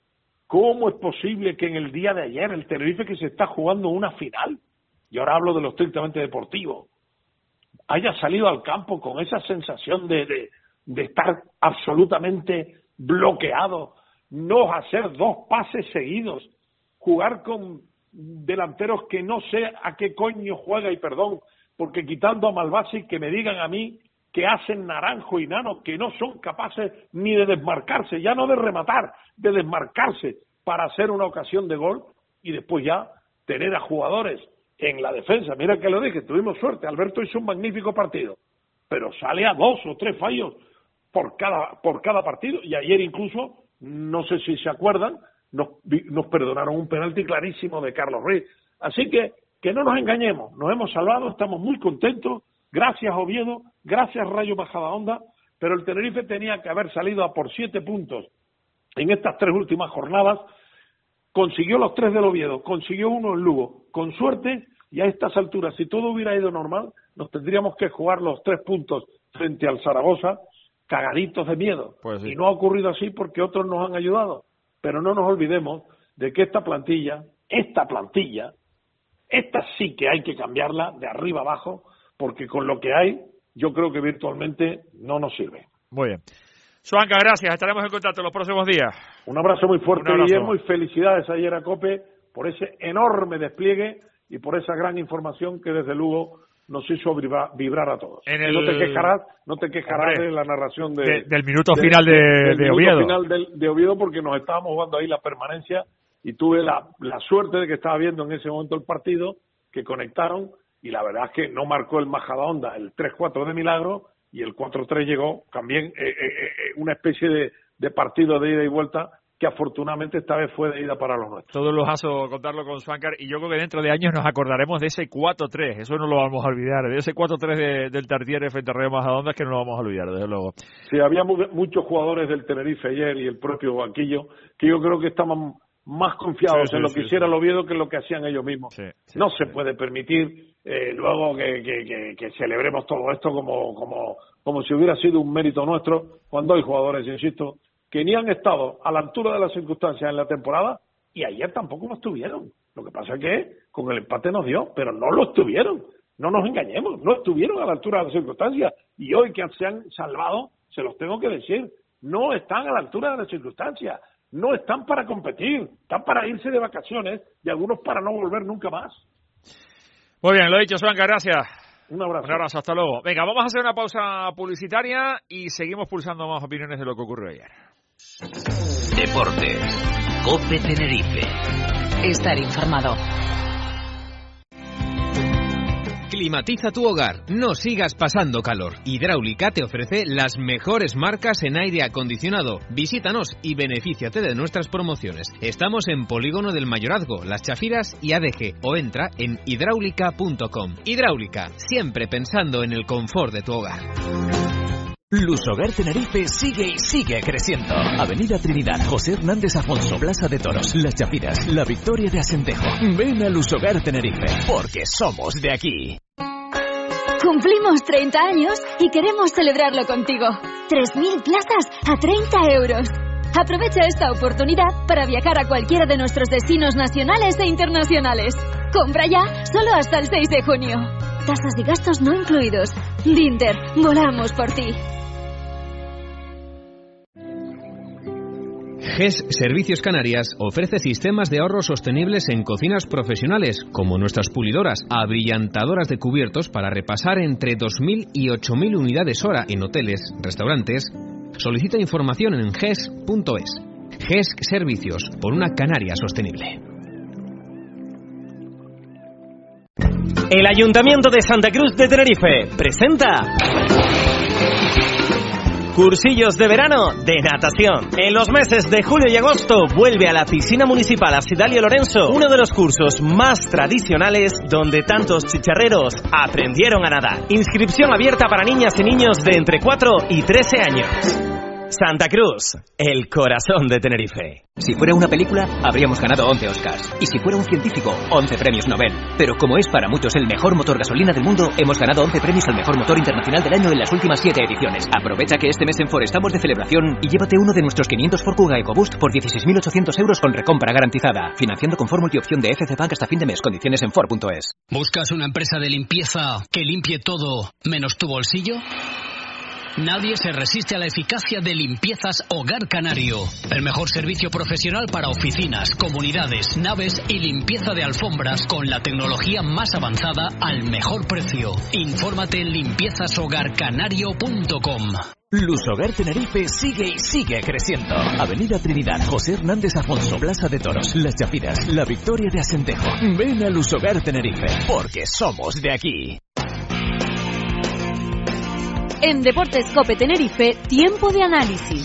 ¿Cómo es posible que en el día de ayer el Tenerife, que se está jugando una final, y ahora hablo de lo estrictamente deportivo, haya salido al campo con esa sensación de, de, de estar absolutamente bloqueado, no hacer dos pases seguidos, jugar con delanteros que no sé a qué coño juega, y perdón, porque quitando a Malvasi, que me digan a mí que hacen Naranjo y Nano, que no son capaces ni de desmarcarse, ya no de rematar, de desmarcarse para hacer una ocasión de gol, y después ya tener a jugadores en la defensa. Mira que lo dije, tuvimos suerte, Alberto hizo un magnífico partido, pero sale a dos o tres fallos por cada por cada partido, y ayer incluso, no sé si se acuerdan, nos, nos perdonaron un penalti clarísimo de Carlos Ruiz. Así que, que no nos engañemos, nos hemos salvado, estamos muy contentos. Gracias Oviedo, gracias Rayo Majadahonda, pero el Tenerife tenía que haber salido a por siete puntos en estas tres últimas jornadas. Consiguió los tres del Oviedo, consiguió uno en Lugo, con suerte, y a estas alturas, si todo hubiera ido normal, nos tendríamos que jugar los tres puntos frente al Zaragoza, cagaditos de miedo. Pues sí. Y no ha ocurrido así porque otros nos han ayudado. Pero no nos olvidemos de que esta plantilla, esta plantilla, esta sí que hay que cambiarla de arriba abajo, porque con lo que hay, yo creo que virtualmente no nos sirve. Muy bien. Suancar, gracias. Estaremos en contacto en los próximos días. Un abrazo muy fuerte, abrazo. Guillermo, y felicidades ayer a COPE por ese enorme despliegue y por esa gran información que desde luego nos hizo vibrar, vibrar a todos. En el... No te quejarás, no te quejarás Hombre, de la narración de, de, del minuto de, final de, del de minuto Oviedo. final de, de Oviedo, porque nos estábamos jugando ahí la permanencia y tuve la, la suerte de que estaba viendo en ese momento el partido, que conectaron, y la verdad es que no marcó el Majadahonda el tres cuatro de milagro, y el cuatro tres llegó también eh, eh, eh, una especie de, de partido de ida y vuelta, que afortunadamente esta vez fue de ida para los nuestros. Todo lo hazo contarlo con Suancar, y yo creo que dentro de años nos acordaremos de ese cuatro tres, eso no lo vamos a olvidar, de ese cuatro tres de, del Tartiere frente a Rayo Majadahonda, es que no lo vamos a olvidar, desde luego. Sí, había mu- muchos jugadores del Tenerife ayer y el propio banquillo, que yo creo que estaban más confiados sí, sí, en lo sí, que sí, hiciera sí. el Oviedo que en lo que hacían ellos mismos. Sí, sí, no sí. se puede permitir eh, luego que, que, que, que celebremos todo esto como, como, como si hubiera sido un mérito nuestro, cuando hay jugadores, insisto, que ni han estado a la altura de las circunstancias en la temporada, y ayer tampoco lo estuvieron. Lo que pasa es que con el empate nos dio, pero no lo estuvieron. No nos engañemos, no estuvieron a la altura de las circunstancias, y hoy que se han salvado, se los tengo que decir, no están a la altura de las circunstancias. no están para competir, están para irse de vacaciones y algunos para no volver nunca más. Muy bien, lo dicho, Suanca, gracias. Un abrazo. Un abrazo, hasta luego. Venga, vamos a hacer una pausa publicitaria y seguimos pulsando más opiniones de lo que ocurrió ayer. Deportes. COPE Tenerife. Estar informado. Climatiza tu hogar, no sigas pasando calor. Hidráulica te ofrece las mejores marcas en aire acondicionado. Visítanos y benefíciate de nuestras promociones. Estamos en Polígono del Mayorazgo, Las Chafiras y A D G o entra en hidráulica punto com. Hidráulica, siempre pensando en el confort de tu hogar. Lusogar Tenerife sigue y sigue creciendo. Avenida Trinidad, José Hernández Afonso, Plaza de Toros, Las Chafiras, La Victoria de Asentejo. Ven a Lusogar Tenerife, porque somos de aquí. Cumplimos treinta años y queremos celebrarlo contigo. tres mil plazas a treinta euros. Aprovecha esta oportunidad para viajar a cualquiera de nuestros destinos nacionales e internacionales. Compra ya, solo hasta el seis de junio. Tasas y gastos no incluidos. Dinter, volamos por ti. G E S Servicios Canarias ofrece sistemas de ahorro sostenibles en cocinas profesionales, como nuestras pulidoras, abrillantadoras de cubiertos para repasar entre dos mil y ocho mil unidades hora en hoteles, restaurantes. Solicita información en G E S punto es. G E S Servicios, por una Canarias sostenible. El Ayuntamiento de Santa Cruz de Tenerife presenta cursillos de verano de natación. En los meses de julio y agosto vuelve a la piscina municipal Asidalio Lorenzo uno de los cursos más tradicionales donde tantos chicharreros aprendieron a nadar. Inscripción abierta para niñas y niños de entre cuatro y trece años. Santa Cruz, el corazón de Tenerife. Si fuera una película, habríamos ganado once Oscars. Y si fuera un científico, once premios Nobel. Pero como es para muchos el mejor motor gasolina del mundo, hemos ganado once premios al mejor motor internacional del año en las últimas siete ediciones. Aprovecha que este mes en Ford estamos de celebración y llévate uno de nuestros quinientos Ford Kuga EcoBoost por dieciséis mil ochocientos euros con recompra garantizada. Financiando con Ford Multiopción de F C Bank hasta fin de mes. Condiciones en Ford punto es. ¿Buscas una empresa de limpieza que limpie todo menos tu bolsillo? Nadie se resiste a la eficacia de Limpiezas Hogar Canario. El mejor servicio profesional para oficinas, comunidades, naves y limpieza de alfombras con la tecnología más avanzada al mejor precio. Infórmate en limpiezas hogar canario punto com. Lusogar Tenerife sigue y sigue creciendo. Avenida Trinidad, José Hernández Afonso, Plaza de Toros, Las Chafiras, La Victoria de Asentejo. Ven a Lusogar Tenerife, porque somos de aquí. En Deportes COPE Tenerife, tiempo de análisis.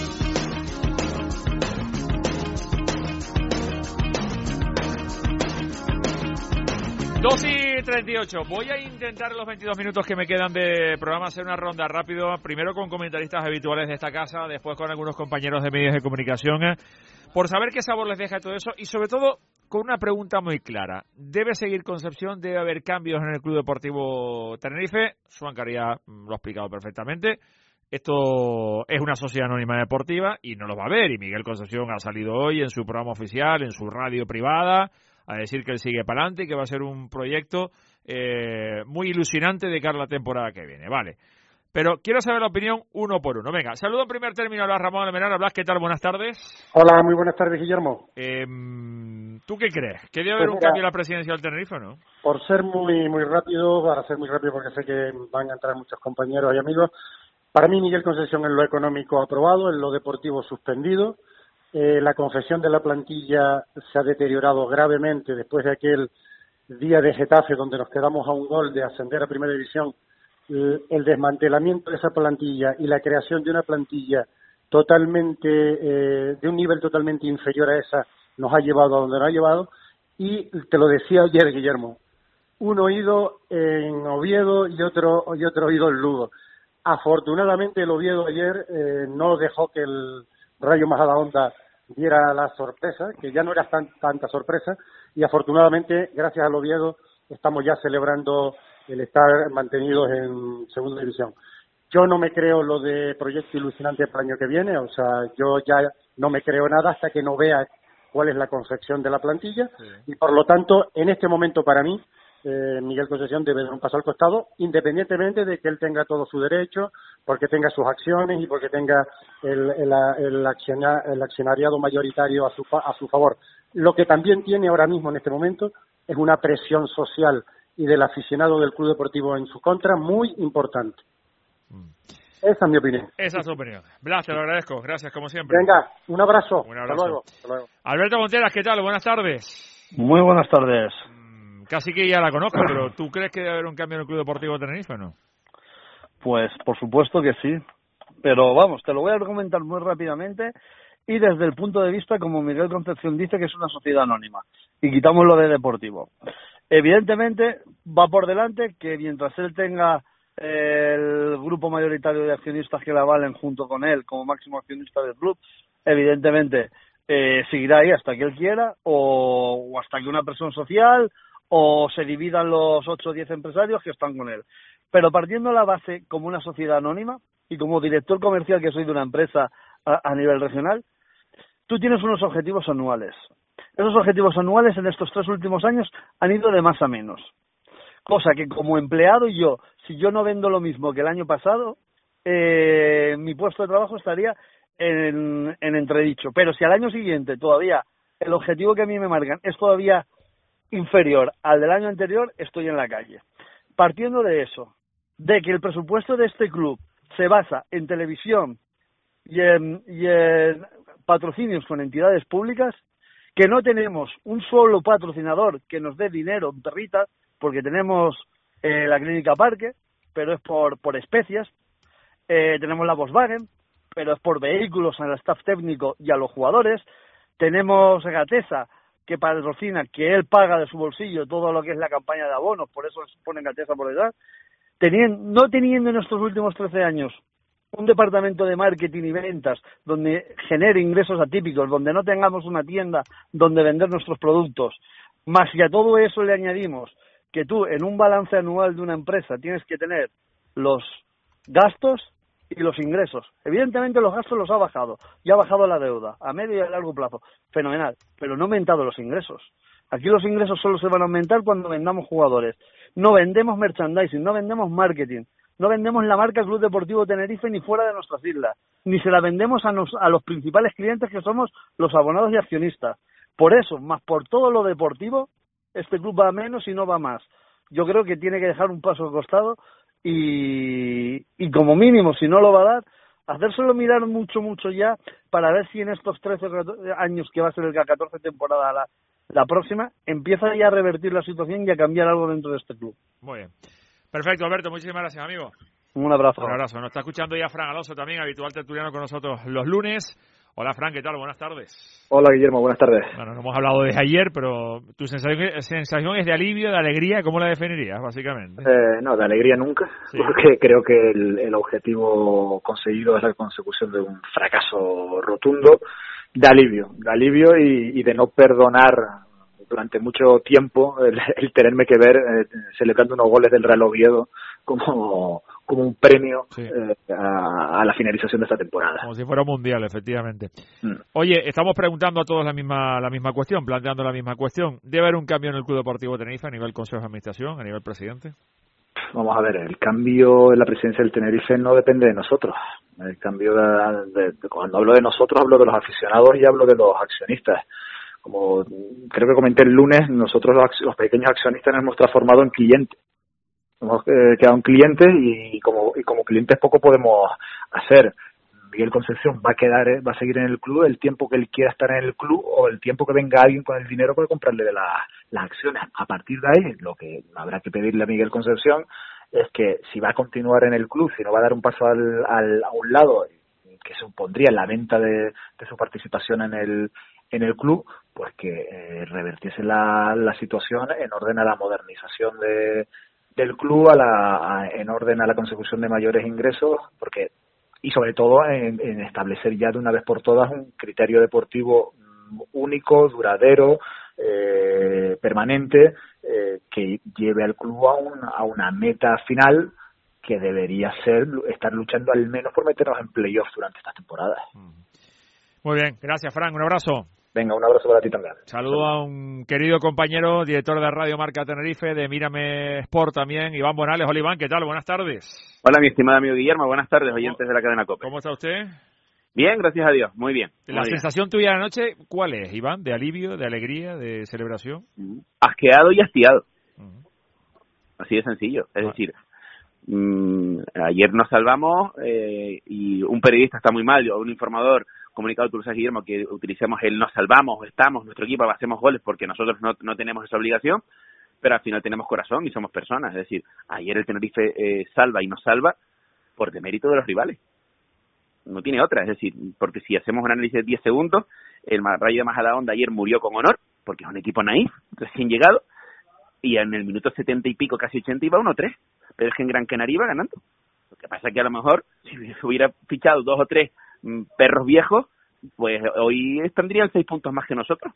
dos y treinta y ocho. Voy a intentar en los veintidós minutos que me quedan de programa hacer una ronda rápido, primero con comentaristas habituales de esta casa, después con algunos compañeros de medios de comunicación, por saber qué sabor les deja todo eso y sobre todo con una pregunta muy clara. ¿Debe seguir Concepción? ¿Debe haber cambios en el Club Deportivo Tenerife? Juan Caría lo ha explicado perfectamente. Esto es una sociedad anónima deportiva y no lo va a haber. Y Miguel Concepción ha salido hoy en su programa oficial, en su radio privada, a decir que él sigue para adelante y que va a ser un proyecto eh, muy ilusionante de cara a la temporada que viene. Vale. Pero quiero saber la opinión uno por uno. Venga, saludo en primer término a Blas Ramón Almenara. Blas, ¿qué tal? Buenas tardes. Hola, muy buenas tardes, Guillermo. Eh, ¿Tú qué crees? ¿Que debe haber pues un mira, cambio en la presidencia del Tenerife o no? Por ser muy muy rápido, para ser muy rápido porque sé que van a entrar muchos compañeros y amigos, para mí Miguel Concepción en lo económico aprobado, en lo deportivo suspendido. Eh, la confección de la plantilla se ha deteriorado gravemente después de aquel día de Getafe donde nos quedamos a un gol de ascender a Primera División. El desmantelamiento de esa plantilla y la creación de una plantilla totalmente eh, de un nivel totalmente inferior a esa nos ha llevado a donde nos ha llevado. Y te lo decía ayer, Guillermo, un oído en Oviedo y otro y otro oído en Lugo. Afortunadamente el Oviedo ayer eh, no dejó que el Rayo Majadahonda diera la sorpresa, que ya no era tan, tanta sorpresa, y afortunadamente gracias al Oviedo estamos ya celebrando el estar mantenidos en segunda división. Yo no me creo lo de proyecto ilusionante para el año que viene, o sea, yo ya no me creo nada hasta que no vea cuál es la confección de la plantilla, sí. Y por lo tanto, en este momento para mí, eh, Miguel Concesión debe dar un paso al costado, independientemente de que él tenga todo su derecho, porque tenga sus acciones y porque tenga el, el, el, acciona, el accionariado mayoritario a su, a su favor. Lo que también tiene ahora mismo en este momento es una presión social y del aficionado del Club Deportivo en su contra muy importante. Esa es mi opinión. Esa es su opinión. Blas, te lo agradezco. Gracias, como siempre. Venga, un abrazo. Un abrazo. Hasta luego. Hasta luego. Alberto Monteras, ¿qué tal? Buenas tardes. Muy buenas tardes. Casi que ya la conozco, pero ¿tú crees que debe haber un cambio en el Club Deportivo Tenerife o no? Pues por supuesto que sí. Pero vamos, te lo voy a argumentar muy rápidamente y desde el punto de vista, como Miguel Concepción dice, que es una sociedad anónima. Y quitamos lo de deportivo. Evidentemente, va por delante que mientras él tenga el grupo mayoritario de accionistas que la avalen junto con él como máximo accionista del club, evidentemente eh, seguirá ahí hasta que él quiera o, o hasta que una presión social o se dividan los ocho o diez empresarios que están con él. Pero partiendo de la base como una sociedad anónima y como director comercial que soy de una empresa a, a nivel regional, tú tienes unos objetivos anuales. Esos objetivos anuales en estos tres últimos años han ido de más a menos. Cosa que como empleado yo, si yo no vendo lo mismo que el año pasado, eh, mi puesto de trabajo estaría en, en entredicho. Pero si al año siguiente todavía el objetivo que a mí me marcan es todavía inferior al del año anterior, estoy en la calle. Partiendo de eso, de que el presupuesto de este club se basa en televisión y en, y en patrocinios con entidades públicas, que no tenemos un solo patrocinador que nos dé dinero en perritas, porque tenemos eh, la Clínica Parque, pero es por, por especias, eh, tenemos la Volkswagen, pero es por vehículos al staff técnico y a los jugadores, tenemos Gatesa, que patrocina, que él paga de su bolsillo todo lo que es la campaña de abonos, por eso se pone Gatesa por detrás, teniendo, no teniendo en estos últimos trece años un departamento de marketing y ventas donde genere ingresos atípicos, donde no tengamos una tienda donde vender nuestros productos, más que a todo eso le añadimos que tú en un balance anual de una empresa tienes que tener los gastos y los ingresos. Evidentemente los gastos los ha bajado, y ha bajado la deuda a medio y a largo plazo, fenomenal, pero no ha aumentado los ingresos. Aquí los ingresos solo se van a aumentar cuando vendamos jugadores. No vendemos merchandising, no vendemos marketing, no vendemos la marca Club Deportivo Tenerife ni fuera de nuestras islas, ni se la vendemos a, nos, a los principales clientes que somos los abonados y accionistas. Por eso, más por todo lo deportivo, este club va a menos y no va más. Yo creo que tiene que dejar un paso al costado y, y como mínimo, si no lo va a dar, hacérselo mirar mucho, mucho ya para ver si en estos trece años que va a ser el catorce temporada la, la próxima, empieza ya a revertir la situación y a cambiar algo dentro de este club. Muy bien. Perfecto, Alberto. Muchísimas gracias, amigo. Un abrazo. Un abrazo. Nos está escuchando ya Fran Alonso también, habitual tertuliano con nosotros los lunes. Hola, Fran, ¿qué tal? Buenas tardes. Hola, Guillermo, buenas tardes. Bueno, no hemos hablado desde ayer, pero tu sensación, sensación es de alivio, de alegría. ¿Cómo la definirías, básicamente? Eh, no, de alegría nunca, sí. Porque creo que el, el objetivo conseguido es la consecución de un fracaso rotundo. De alivio, de alivio y, y de no perdonar durante mucho tiempo el, el tenerme que ver eh, celebrando unos goles del Real Oviedo como... como un premio sí. eh, a, a la finalización de esta temporada. Como si fuera mundial, efectivamente. Mm. Oye, estamos preguntando a todos la misma la misma cuestión, planteando la misma cuestión. ¿Debe haber un cambio en el Club Deportivo Tenerife a nivel Consejo de Administración, a nivel presidente? Vamos a ver, el cambio en la presidencia del Tenerife no depende de nosotros. El cambio, de, de, de, cuando hablo de nosotros, hablo de los aficionados y hablo de los accionistas. Como creo que comenté el lunes, nosotros los, los pequeños accionistas nos hemos transformado en clientes. Hemos eh, quedado en clientes y como y como clientes poco podemos hacer. Miguel Concepción va a quedar, eh, va a seguir en el club el tiempo que él quiera estar en el club o el tiempo que venga alguien con el dinero para comprarle de la, las acciones. A partir de ahí, lo que habrá que pedirle a Miguel Concepción es que si va a continuar en el club, si no va a dar un paso al, al a un lado que supondría la venta de, de su participación en el en el club, pues que eh, revertiese la, la situación en orden a la modernización de del club, a la, a, en orden a la consecución de mayores ingresos, porque y sobre todo en, en establecer ya de una vez por todas un criterio deportivo único, duradero, eh, permanente, eh, que lleve al club a, un, a una meta final que debería ser estar luchando al menos por meternos en playoffs durante estas temporadas. Muy bien, gracias, Frank, un abrazo. Venga, un abrazo para ti también. Saludo a un querido compañero, director de Radio Marca Tenerife, de Mírame Sport también, Iván Bonales. Hola Iván, ¿qué tal? Buenas tardes. Hola mi estimado amigo Guillermo, buenas tardes, oyentes de la cadena COPE. ¿Cómo está usted? Bien, gracias a Dios, muy bien. La muy sensación bien. tuya de anoche, ¿cuál es, Iván? ¿De alivio, de alegría, de celebración? Asqueado y hastiado. Uh-huh. Así de sencillo, es uh-huh. decir... Mm, ayer nos salvamos eh, y un periodista está muy mal, o un informador comunicado, tú lo sabes, Guillermo, que utilicemos el nos salvamos, estamos, nuestro equipo, hacemos goles porque nosotros no, no tenemos esa obligación, pero al final tenemos corazón y somos personas. Es decir, ayer el Tenerife eh, salva y nos salva por demérito de los rivales. No tiene otra, es decir, porque si hacemos un análisis de diez segundos, el Rayo de Majadahonda ayer murió con honor, porque es un equipo naif, recién llegado, y en el minuto setenta y pico, casi ochenta, iba uno tres. Pero es que en Gran Canaria iba ganando. Lo que pasa es que a lo mejor, si hubiera fichado dos o tres mm, perros viejos, pues hoy tendrían seis puntos más que nosotros.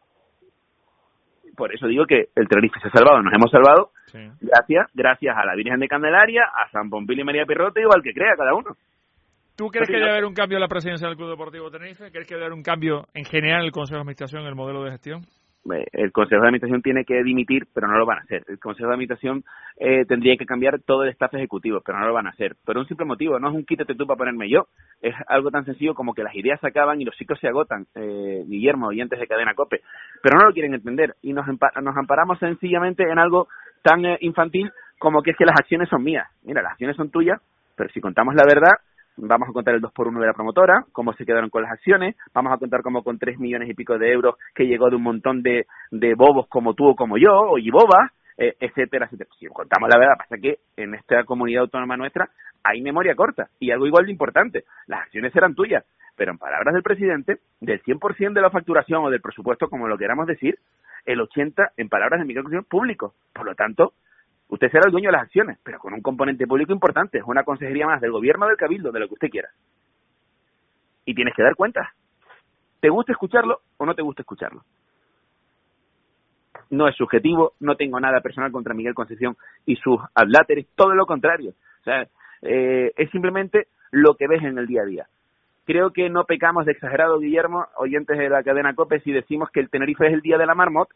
Por eso digo que el Tenerife se ha salvado, nos hemos salvado, sí. gracias gracias a la Virgen de Candelaria, a San Pompilio y María Pirrote, igual que crea cada uno. ¿Tú crees que debe haber un cambio en la presidencia del Club Deportivo Tenerife? ¿Crees que debe haber un cambio en general en el Consejo de Administración, en el modelo de gestión? El Consejo de Administración tiene que dimitir, pero no lo van a hacer. El Consejo de Administración eh, tendría que cambiar todo el staff ejecutivo, pero no lo van a hacer. Por un simple motivo, no es un quítate tú para ponerme yo. Es algo tan sencillo como que las ideas se acaban y los ciclos se agotan, eh, Guillermo, oyentes de Cadena COPE. Pero no lo quieren entender y nos, empa- nos amparamos sencillamente en algo tan eh, infantil como que es que las acciones son mías. Mira, las acciones son tuyas, pero si contamos la verdad, vamos a contar el dos por uno de la promotora, cómo se quedaron con las acciones, vamos a contar cómo con tres millones y pico de euros que llegó de un montón de, de bobos como tú o como yo, o y bobas, eh, etcétera, etcétera. Si contamos la verdad, pasa que en esta comunidad autónoma nuestra hay memoria corta, y algo igual de importante, las acciones eran tuyas, pero en palabras del presidente, del cien por ciento de la facturación o del presupuesto, como lo queramos decir, el ochenta por ciento, en palabras de Miguel Concepción, público. Por lo tanto, usted será el dueño de las acciones, pero con un componente público importante. Es una consejería más del gobierno o del cabildo, de lo que usted quiera. Y tienes que dar cuenta. ¿Te gusta escucharlo o no te gusta escucharlo? No es subjetivo, no tengo nada personal contra Miguel Concepción y sus adláteres, todo lo contrario. O sea, eh, es simplemente lo que ves en el día a día. Creo que no pecamos de exagerado, Guillermo, oyentes de la cadena COPE, si decimos que el Tenerife es el día de la marmota.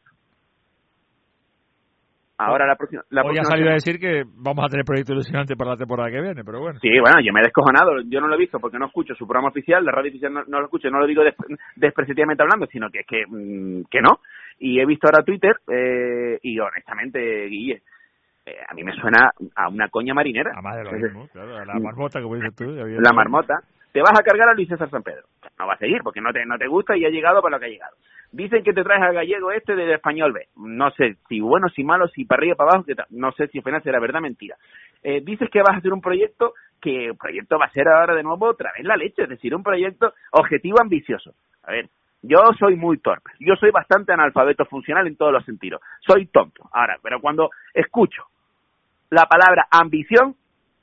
Ahora la próxima... La Hoy próxima ha salido semana... a decir que vamos a tener proyecto ilusionante para la temporada que viene, pero bueno. Sí, bueno, yo me he descojonado, yo no lo he visto porque no escucho su programa oficial, la radio oficial no, no lo escucho, no lo digo des, despreciativamente hablando, sino que es que, mmm, que no. Y he visto ahora Twitter eh, y honestamente, Guille, eh, a mí me suena a una coña marinera. A más de lo mismo, claro, a la marmota, como dices tú. La marmota. Te vas a cargar a Luis César San Pedro. No va a seguir porque no te, no te gusta y ha llegado para lo que ha llegado. Dicen que te traes al gallego este del Español B. No sé si bueno, si malo, si para arriba, para abajo, que no sé si al final será verdad mentira. Eh, dices que vas a hacer un proyecto, que el proyecto va a ser ahora de nuevo otra vez la leche, es decir, un proyecto objetivo ambicioso. A ver, yo soy muy torpe, yo soy bastante analfabeto funcional en todos los sentidos, soy tonto. Ahora, pero cuando escucho la palabra ambición,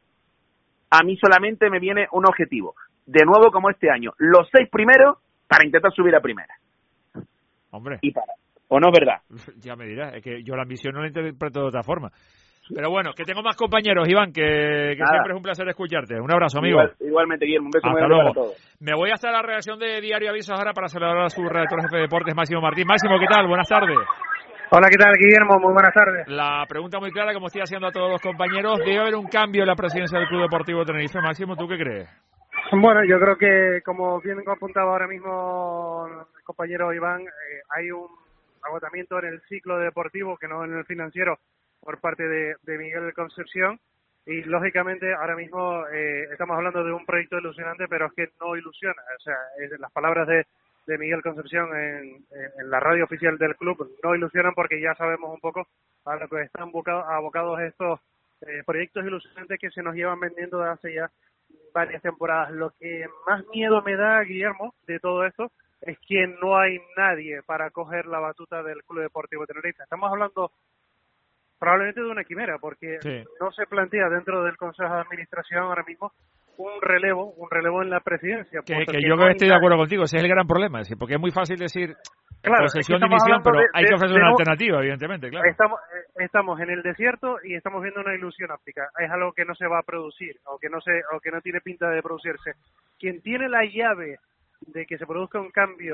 a mí solamente me viene un objetivo. De nuevo, como este año, los seis primeros para intentar subir a primera. Hombre. Y para. ¿O no es verdad? Ya me dirás, es que yo la ambición no la interpreto de otra forma. Pero bueno, que tengo más compañeros, Iván, que, que siempre es un placer escucharte. Un abrazo, amigo. Igual, igualmente, Guillermo, un beso Hasta muy grande luego. para todos. Me voy hasta la redacción de Diario Avisos ahora para saludar a su redactor jefe de deportes, Máximo Martín. Máximo, ¿qué tal? Buenas tardes. Hola, ¿qué tal, Guillermo? Muy buenas tardes. La pregunta muy clara, como estoy haciendo a todos los compañeros, ¿debe haber un cambio en la presidencia del Club Deportivo Tenerife? Máximo, ¿tú qué crees? Bueno, yo creo que, como bien apuntaba ahora mismo el compañero Iván, eh, hay un agotamiento en el ciclo deportivo, que no en el financiero, por parte de, de Miguel Concepción, y lógicamente ahora mismo eh, estamos hablando de un proyecto ilusionante, pero es que no ilusiona. O sea, es, las palabras de, de Miguel Concepción en, en la radio oficial del club no ilusionan, porque ya sabemos un poco a lo que están abocados, abocados estos eh, proyectos ilusionantes que se nos llevan vendiendo desde hace ya varias temporadas. Lo que más miedo me da, Guillermo, de todo esto es que no hay nadie para coger la batuta del Club Deportivo Tenerife. Estamos hablando probablemente de una quimera, porque sí. no se plantea dentro del Consejo de Administración ahora mismo un relevo, un relevo en la presidencia. Que, que, que yo no que estoy de acuerdo contigo, ese es el gran problema, es decir, porque es muy fácil decir claro, concesión de misión, pero de, hay de, que ofrecer de, una de, alternativa, evidentemente, claro. Estamos, estamos en el desierto y estamos viendo una ilusión óptica. Es algo que no se va a producir, o que no se, o que no tiene pinta de producirse. Quien tiene la llave de que se produzca un cambio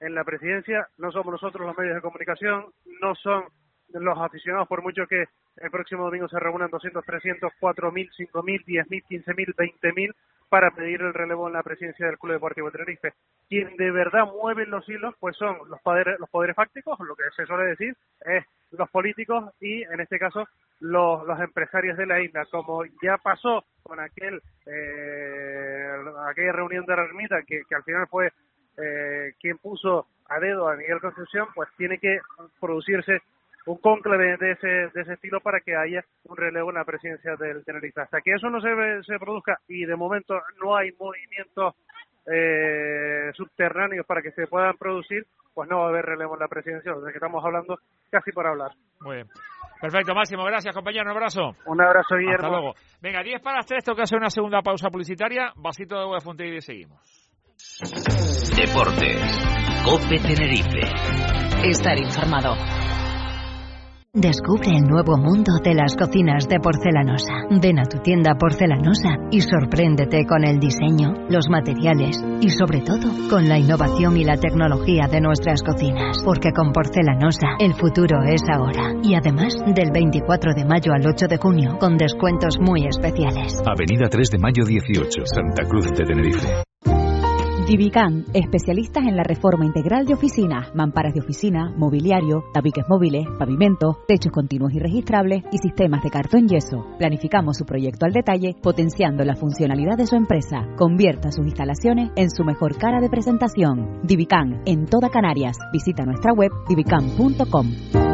en la presidencia no somos nosotros los medios de comunicación, no son los aficionados, por mucho que el próximo domingo se reúnan doscientos, trescientos, cuatro mil, cinco mil, diez mil, quince mil, veinte mil para pedir el relevo en la presidencia del Club Deportivo Tenerife. Quien de verdad mueve los hilos pues son los poderes, los poderes fácticos, lo que se suele decir es los políticos y en este caso los, los empresarios de la isla, como ya pasó con aquel eh, aquella reunión de la ermita que, que al final fue eh, quien puso a dedo a Miguel Concepción, pues tiene que producirse un cónclave de ese, de ese estilo para que haya un relevo en la presidencia del Tenerife. Hasta que eso no se, se produzca y de momento no hay movimientos eh, subterráneos para que se puedan producir, pues no va a haber relevo en la presidencia, de que estamos hablando casi por hablar. Muy bien. Perfecto, Máximo, gracias, compañero, un abrazo. Un abrazo, Guillermo. Hasta luego. Venga, diez para las tres, toca hacer una segunda pausa publicitaria, vasito de agua de Fonteide y seguimos. Deportes. COPE Tenerife. Estar informado. Descubre el nuevo mundo de las cocinas de porcelanosa. Ven a tu tienda porcelanosa y sorpréndete con el diseño, los materiales y sobre todo con la innovación y la tecnología de nuestras cocinas. Porque con porcelanosa el futuro es ahora. Y además del veinticuatro de mayo al ocho de junio con descuentos muy especiales. Avenida tres de mayo dieciocho, Santa Cruz de Tenerife. Divican, especialistas en la reforma integral de oficinas, mamparas de oficina, mobiliario, tabiques móviles, pavimentos, techos continuos y registrables y sistemas de cartón yeso. Planificamos su proyecto al detalle, potenciando la funcionalidad de su empresa. Convierta sus instalaciones en su mejor cara de presentación. Divican, en toda Canarias. Visita nuestra web divican punto com.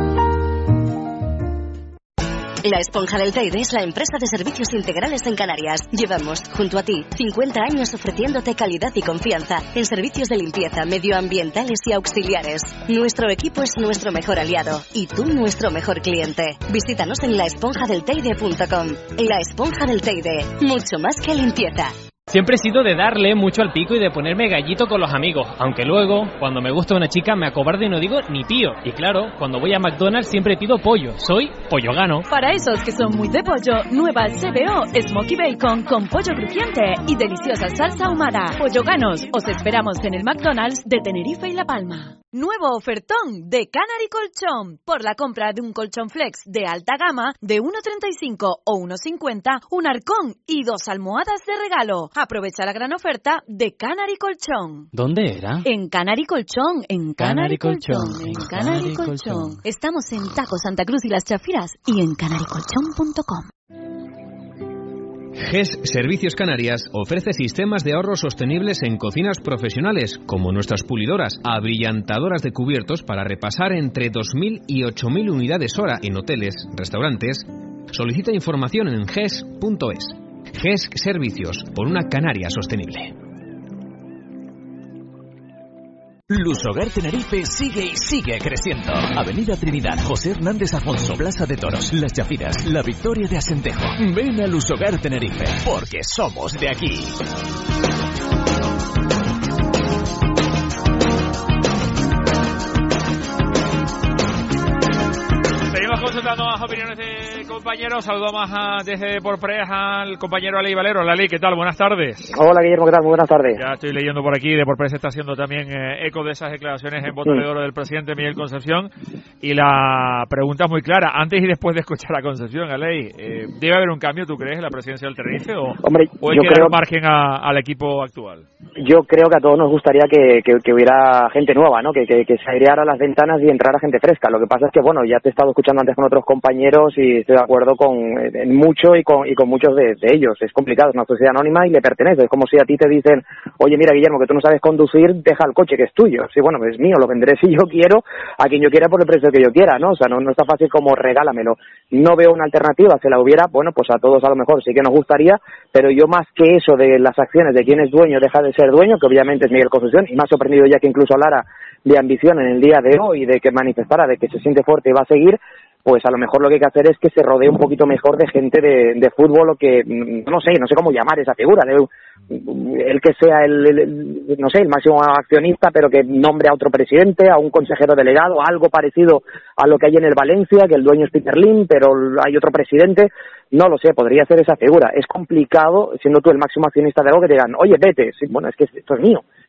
La Esponja del Teide es la empresa de servicios integrales en Canarias. Llevamos, junto a ti, cincuenta años ofreciéndote calidad y confianza en servicios de limpieza, medioambientales y auxiliares. Nuestro equipo es nuestro mejor aliado y tú nuestro mejor cliente. Visítanos en la esponja del teide punto com. La Esponja del Teide, mucho más que limpieza. Siempre he sido de darle mucho al pico y de ponerme gallito con los amigos, aunque luego, cuando me gusta una chica, me acobardo y no digo ni pío. Y claro, cuando voy a McDonald's siempre pido pollo. Soy pollogano. Para esos que son muy de pollo, nueva C B O Smoky Bacon con pollo crujiente y deliciosa salsa ahumada. Polloganos, os esperamos en el McDonald's de Tenerife y La Palma. Nuevo ofertón de Canary Colchón. Por la compra de un colchón flex de alta gama de uno treinta y cinco o uno cincuenta, un arcón y dos almohadas de regalo. Aprovecha la gran oferta de Canary Colchón. ¿Dónde era? En Canary Colchón, en Canary, Canary Colchón, Colchón, en Canary Colchón. Colchón. Estamos en Taco Santa Cruz y Las Chafiras y en canary colchón punto com. G E S Servicios Canarias ofrece sistemas de ahorro sostenibles en cocinas profesionales, como nuestras pulidoras, abrillantadoras de cubiertos para repasar entre dos mil y ocho mil unidades hora en hoteles, restaurantes. Solicita información en G E S punto es. G E S Servicios, por una Canaria sostenible. Lusogar Tenerife sigue y sigue creciendo. Avenida Trinidad, José Hernández Afonso, Plaza de Toros, Las Chafiras, La Victoria de Asentejo. Ven a Lusogar Tenerife, porque somos de aquí. Seguimos consultando más opiniones de compañeros. Saludamos a, desde por Pres al compañero Ali Valero. Lali, ¿qué tal? Buenas tardes. Hola, Guillermo, ¿qué tal? Muy buenas tardes. Ya estoy leyendo por aquí, de por Pres está haciendo también eh, eco de esas declaraciones en voto de oro del presidente Miguel Concepción. Y la pregunta es muy clara, antes y después de escuchar a Concepción, Ali, eh, ¿debe haber un cambio, tú crees, en la presidencia del Tenerife o, Hombre, o hay yo que creo, dar margen a, al equipo actual? Yo creo que a todos nos gustaría que, que, que hubiera gente nueva, ¿no? Que, que, que se aireara las ventanas y entrara gente fresca. Lo que pasa es que, bueno, ya te he estado escuchando antes con otros compañeros y estoy de acuerdo con en mucho y con, y con muchos de, de ellos. Es complicado, es una sociedad anónima y le pertenece. Es como si a ti te dicen, oye, mira, Guillermo, que tú no sabes conducir, deja el coche que es tuyo. Sí, bueno, es mío, lo venderé si yo quiero, a quien yo quiera por el precio que yo quiera, ¿no? O sea, no, no está fácil como regálamelo. No veo una alternativa, si la hubiera, bueno, pues a todos a lo mejor sí que nos gustaría, pero yo más que eso de las acciones de quién es dueño, deja de ser dueño, que obviamente es Miguel Concepción, y me ha sorprendido ya que incluso hablara de ambición en el día de hoy, de que manifestara de que se siente fuerte y va a seguir, pues a lo mejor lo que hay que hacer es que se rodee un poquito mejor de gente de, de fútbol, o que, no sé, no sé cómo llamar esa figura, de el que sea el, el, no sé, el máximo accionista, pero que nombre a otro presidente, a un consejero delegado, algo parecido a lo que hay en el Valencia, que el dueño es Peter Lim, pero hay otro presidente, no lo sé, podría ser esa figura. Es complicado, siendo tú el máximo accionista de algo, que te digan, oye, vete, sí, bueno, es que esto es mío,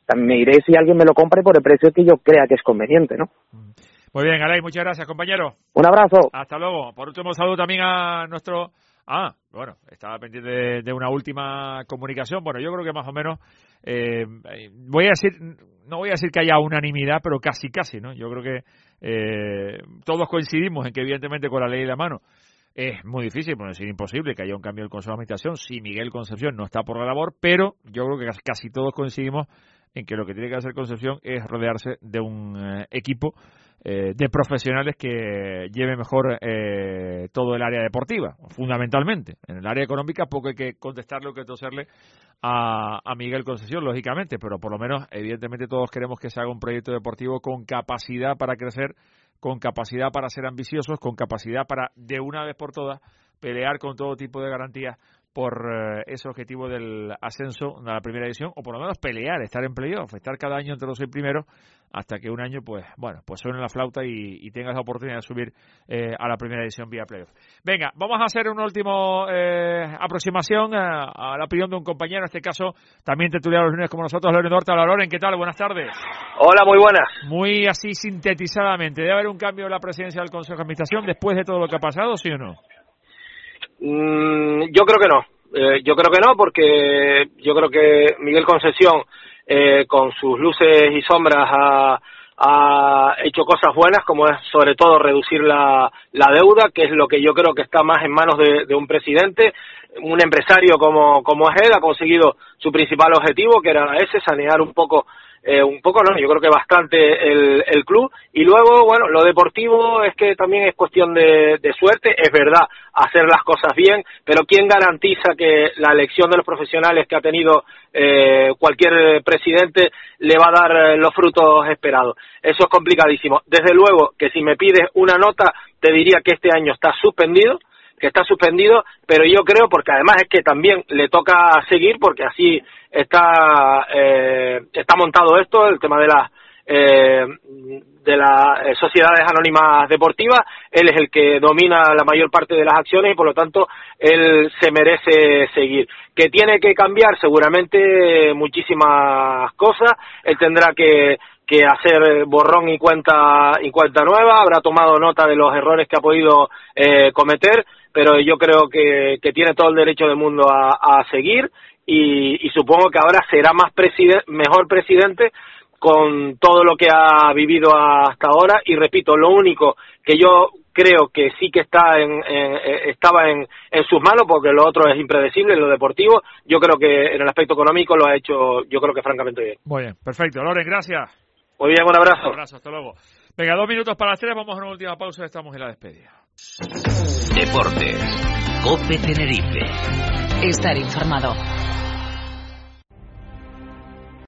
me iré si alguien me lo compre por el precio que yo crea que es conveniente, ¿no? Muy bien, Alay, muchas gracias, compañero. Un abrazo. Hasta luego. Por último, saludo también a nuestro... Ah, bueno, estaba pendiente de, de una última comunicación. Bueno, yo creo que más o menos, eh, voy a decir, no voy a decir que haya unanimidad, pero casi, casi, ¿no? Yo creo que eh, todos coincidimos en que, evidentemente, con la ley de la mano, es muy difícil, por no decir imposible, que haya un cambio del Consejo de Administración si Miguel Concepción no está por la labor, pero yo creo que casi, casi todos coincidimos en que lo que tiene que hacer Concepción es rodearse de un eh, equipo eh, de profesionales que lleve mejor eh, todo el área deportiva, fundamentalmente. En el área económica poco hay que contestarle o que toserle a, a Miguel Concepción, lógicamente, pero por lo menos, evidentemente, todos queremos que se haga un proyecto deportivo con capacidad para crecer, con capacidad para ser ambiciosos, con capacidad para, de una vez por todas, pelear con todo tipo de garantías por eh, ese objetivo del ascenso de la primera división, o por lo menos pelear, estar en playoff, estar cada año entre los seis primeros, hasta que un año, pues, bueno, pues suene la flauta y, y tengas la oportunidad de subir eh, a la primera división vía playoff. Venga, vamos a hacer una última eh, aproximación a, a la opinión de un compañero, en este caso, también tertuliano los lunes como nosotros, Loren Horta. Hola, Loren, ¿qué tal? Buenas tardes. Hola, muy buenas. Muy así, sintetizadamente, ¿debe haber un cambio en la presidencia del Consejo de Administración después de todo lo que ha pasado, sí o no? Mm, yo creo que no, eh, yo creo que no, porque yo creo que Miguel Concepción, eh, con sus luces y sombras, ha, ha hecho cosas buenas, como es sobre todo reducir la, la deuda, que es lo que yo creo que está más en manos de, de un presidente. Un empresario como, como es él ha conseguido su principal objetivo, que era ese, sanear un poco Eh, un poco no, yo creo que bastante el, el club. Y luego, bueno, lo deportivo es que también es cuestión de, de suerte, es verdad, hacer las cosas bien, pero ¿quién garantiza que la elección de los profesionales que ha tenido eh, cualquier presidente le va a dar los frutos esperados? Eso es complicadísimo. Desde luego que si me pides una nota, te diría que este año está suspendido, que está suspendido, pero yo creo, porque además es que también le toca seguir, porque así está eh, está montado esto, el tema de las eh, de las eh, sociedades anónimas deportivas. Él es el que domina la mayor parte de las acciones y por lo tanto él se merece seguir. Que tiene que cambiar seguramente muchísimas cosas. Él tendrá que que hacer borrón y cuenta y cuenta nueva, habrá tomado nota de los errores que ha podido eh, cometer, pero yo creo que, que tiene todo el derecho del mundo a, a seguir y, y supongo que ahora será más presiden- mejor presidente con todo lo que ha vivido hasta ahora. Y repito, lo único que yo creo que sí que está en, en, estaba en, en sus manos, porque lo otro es impredecible, lo deportivo, yo creo que en el aspecto económico lo ha hecho, yo creo que francamente bien. Muy bien, perfecto. Loren, gracias. Muy bien, un abrazo. Un abrazo, hasta luego. Venga, dos minutos para las tres, vamos a una última pausa y estamos en la despedida. Deportes. COPE Tenerife. Estar informado.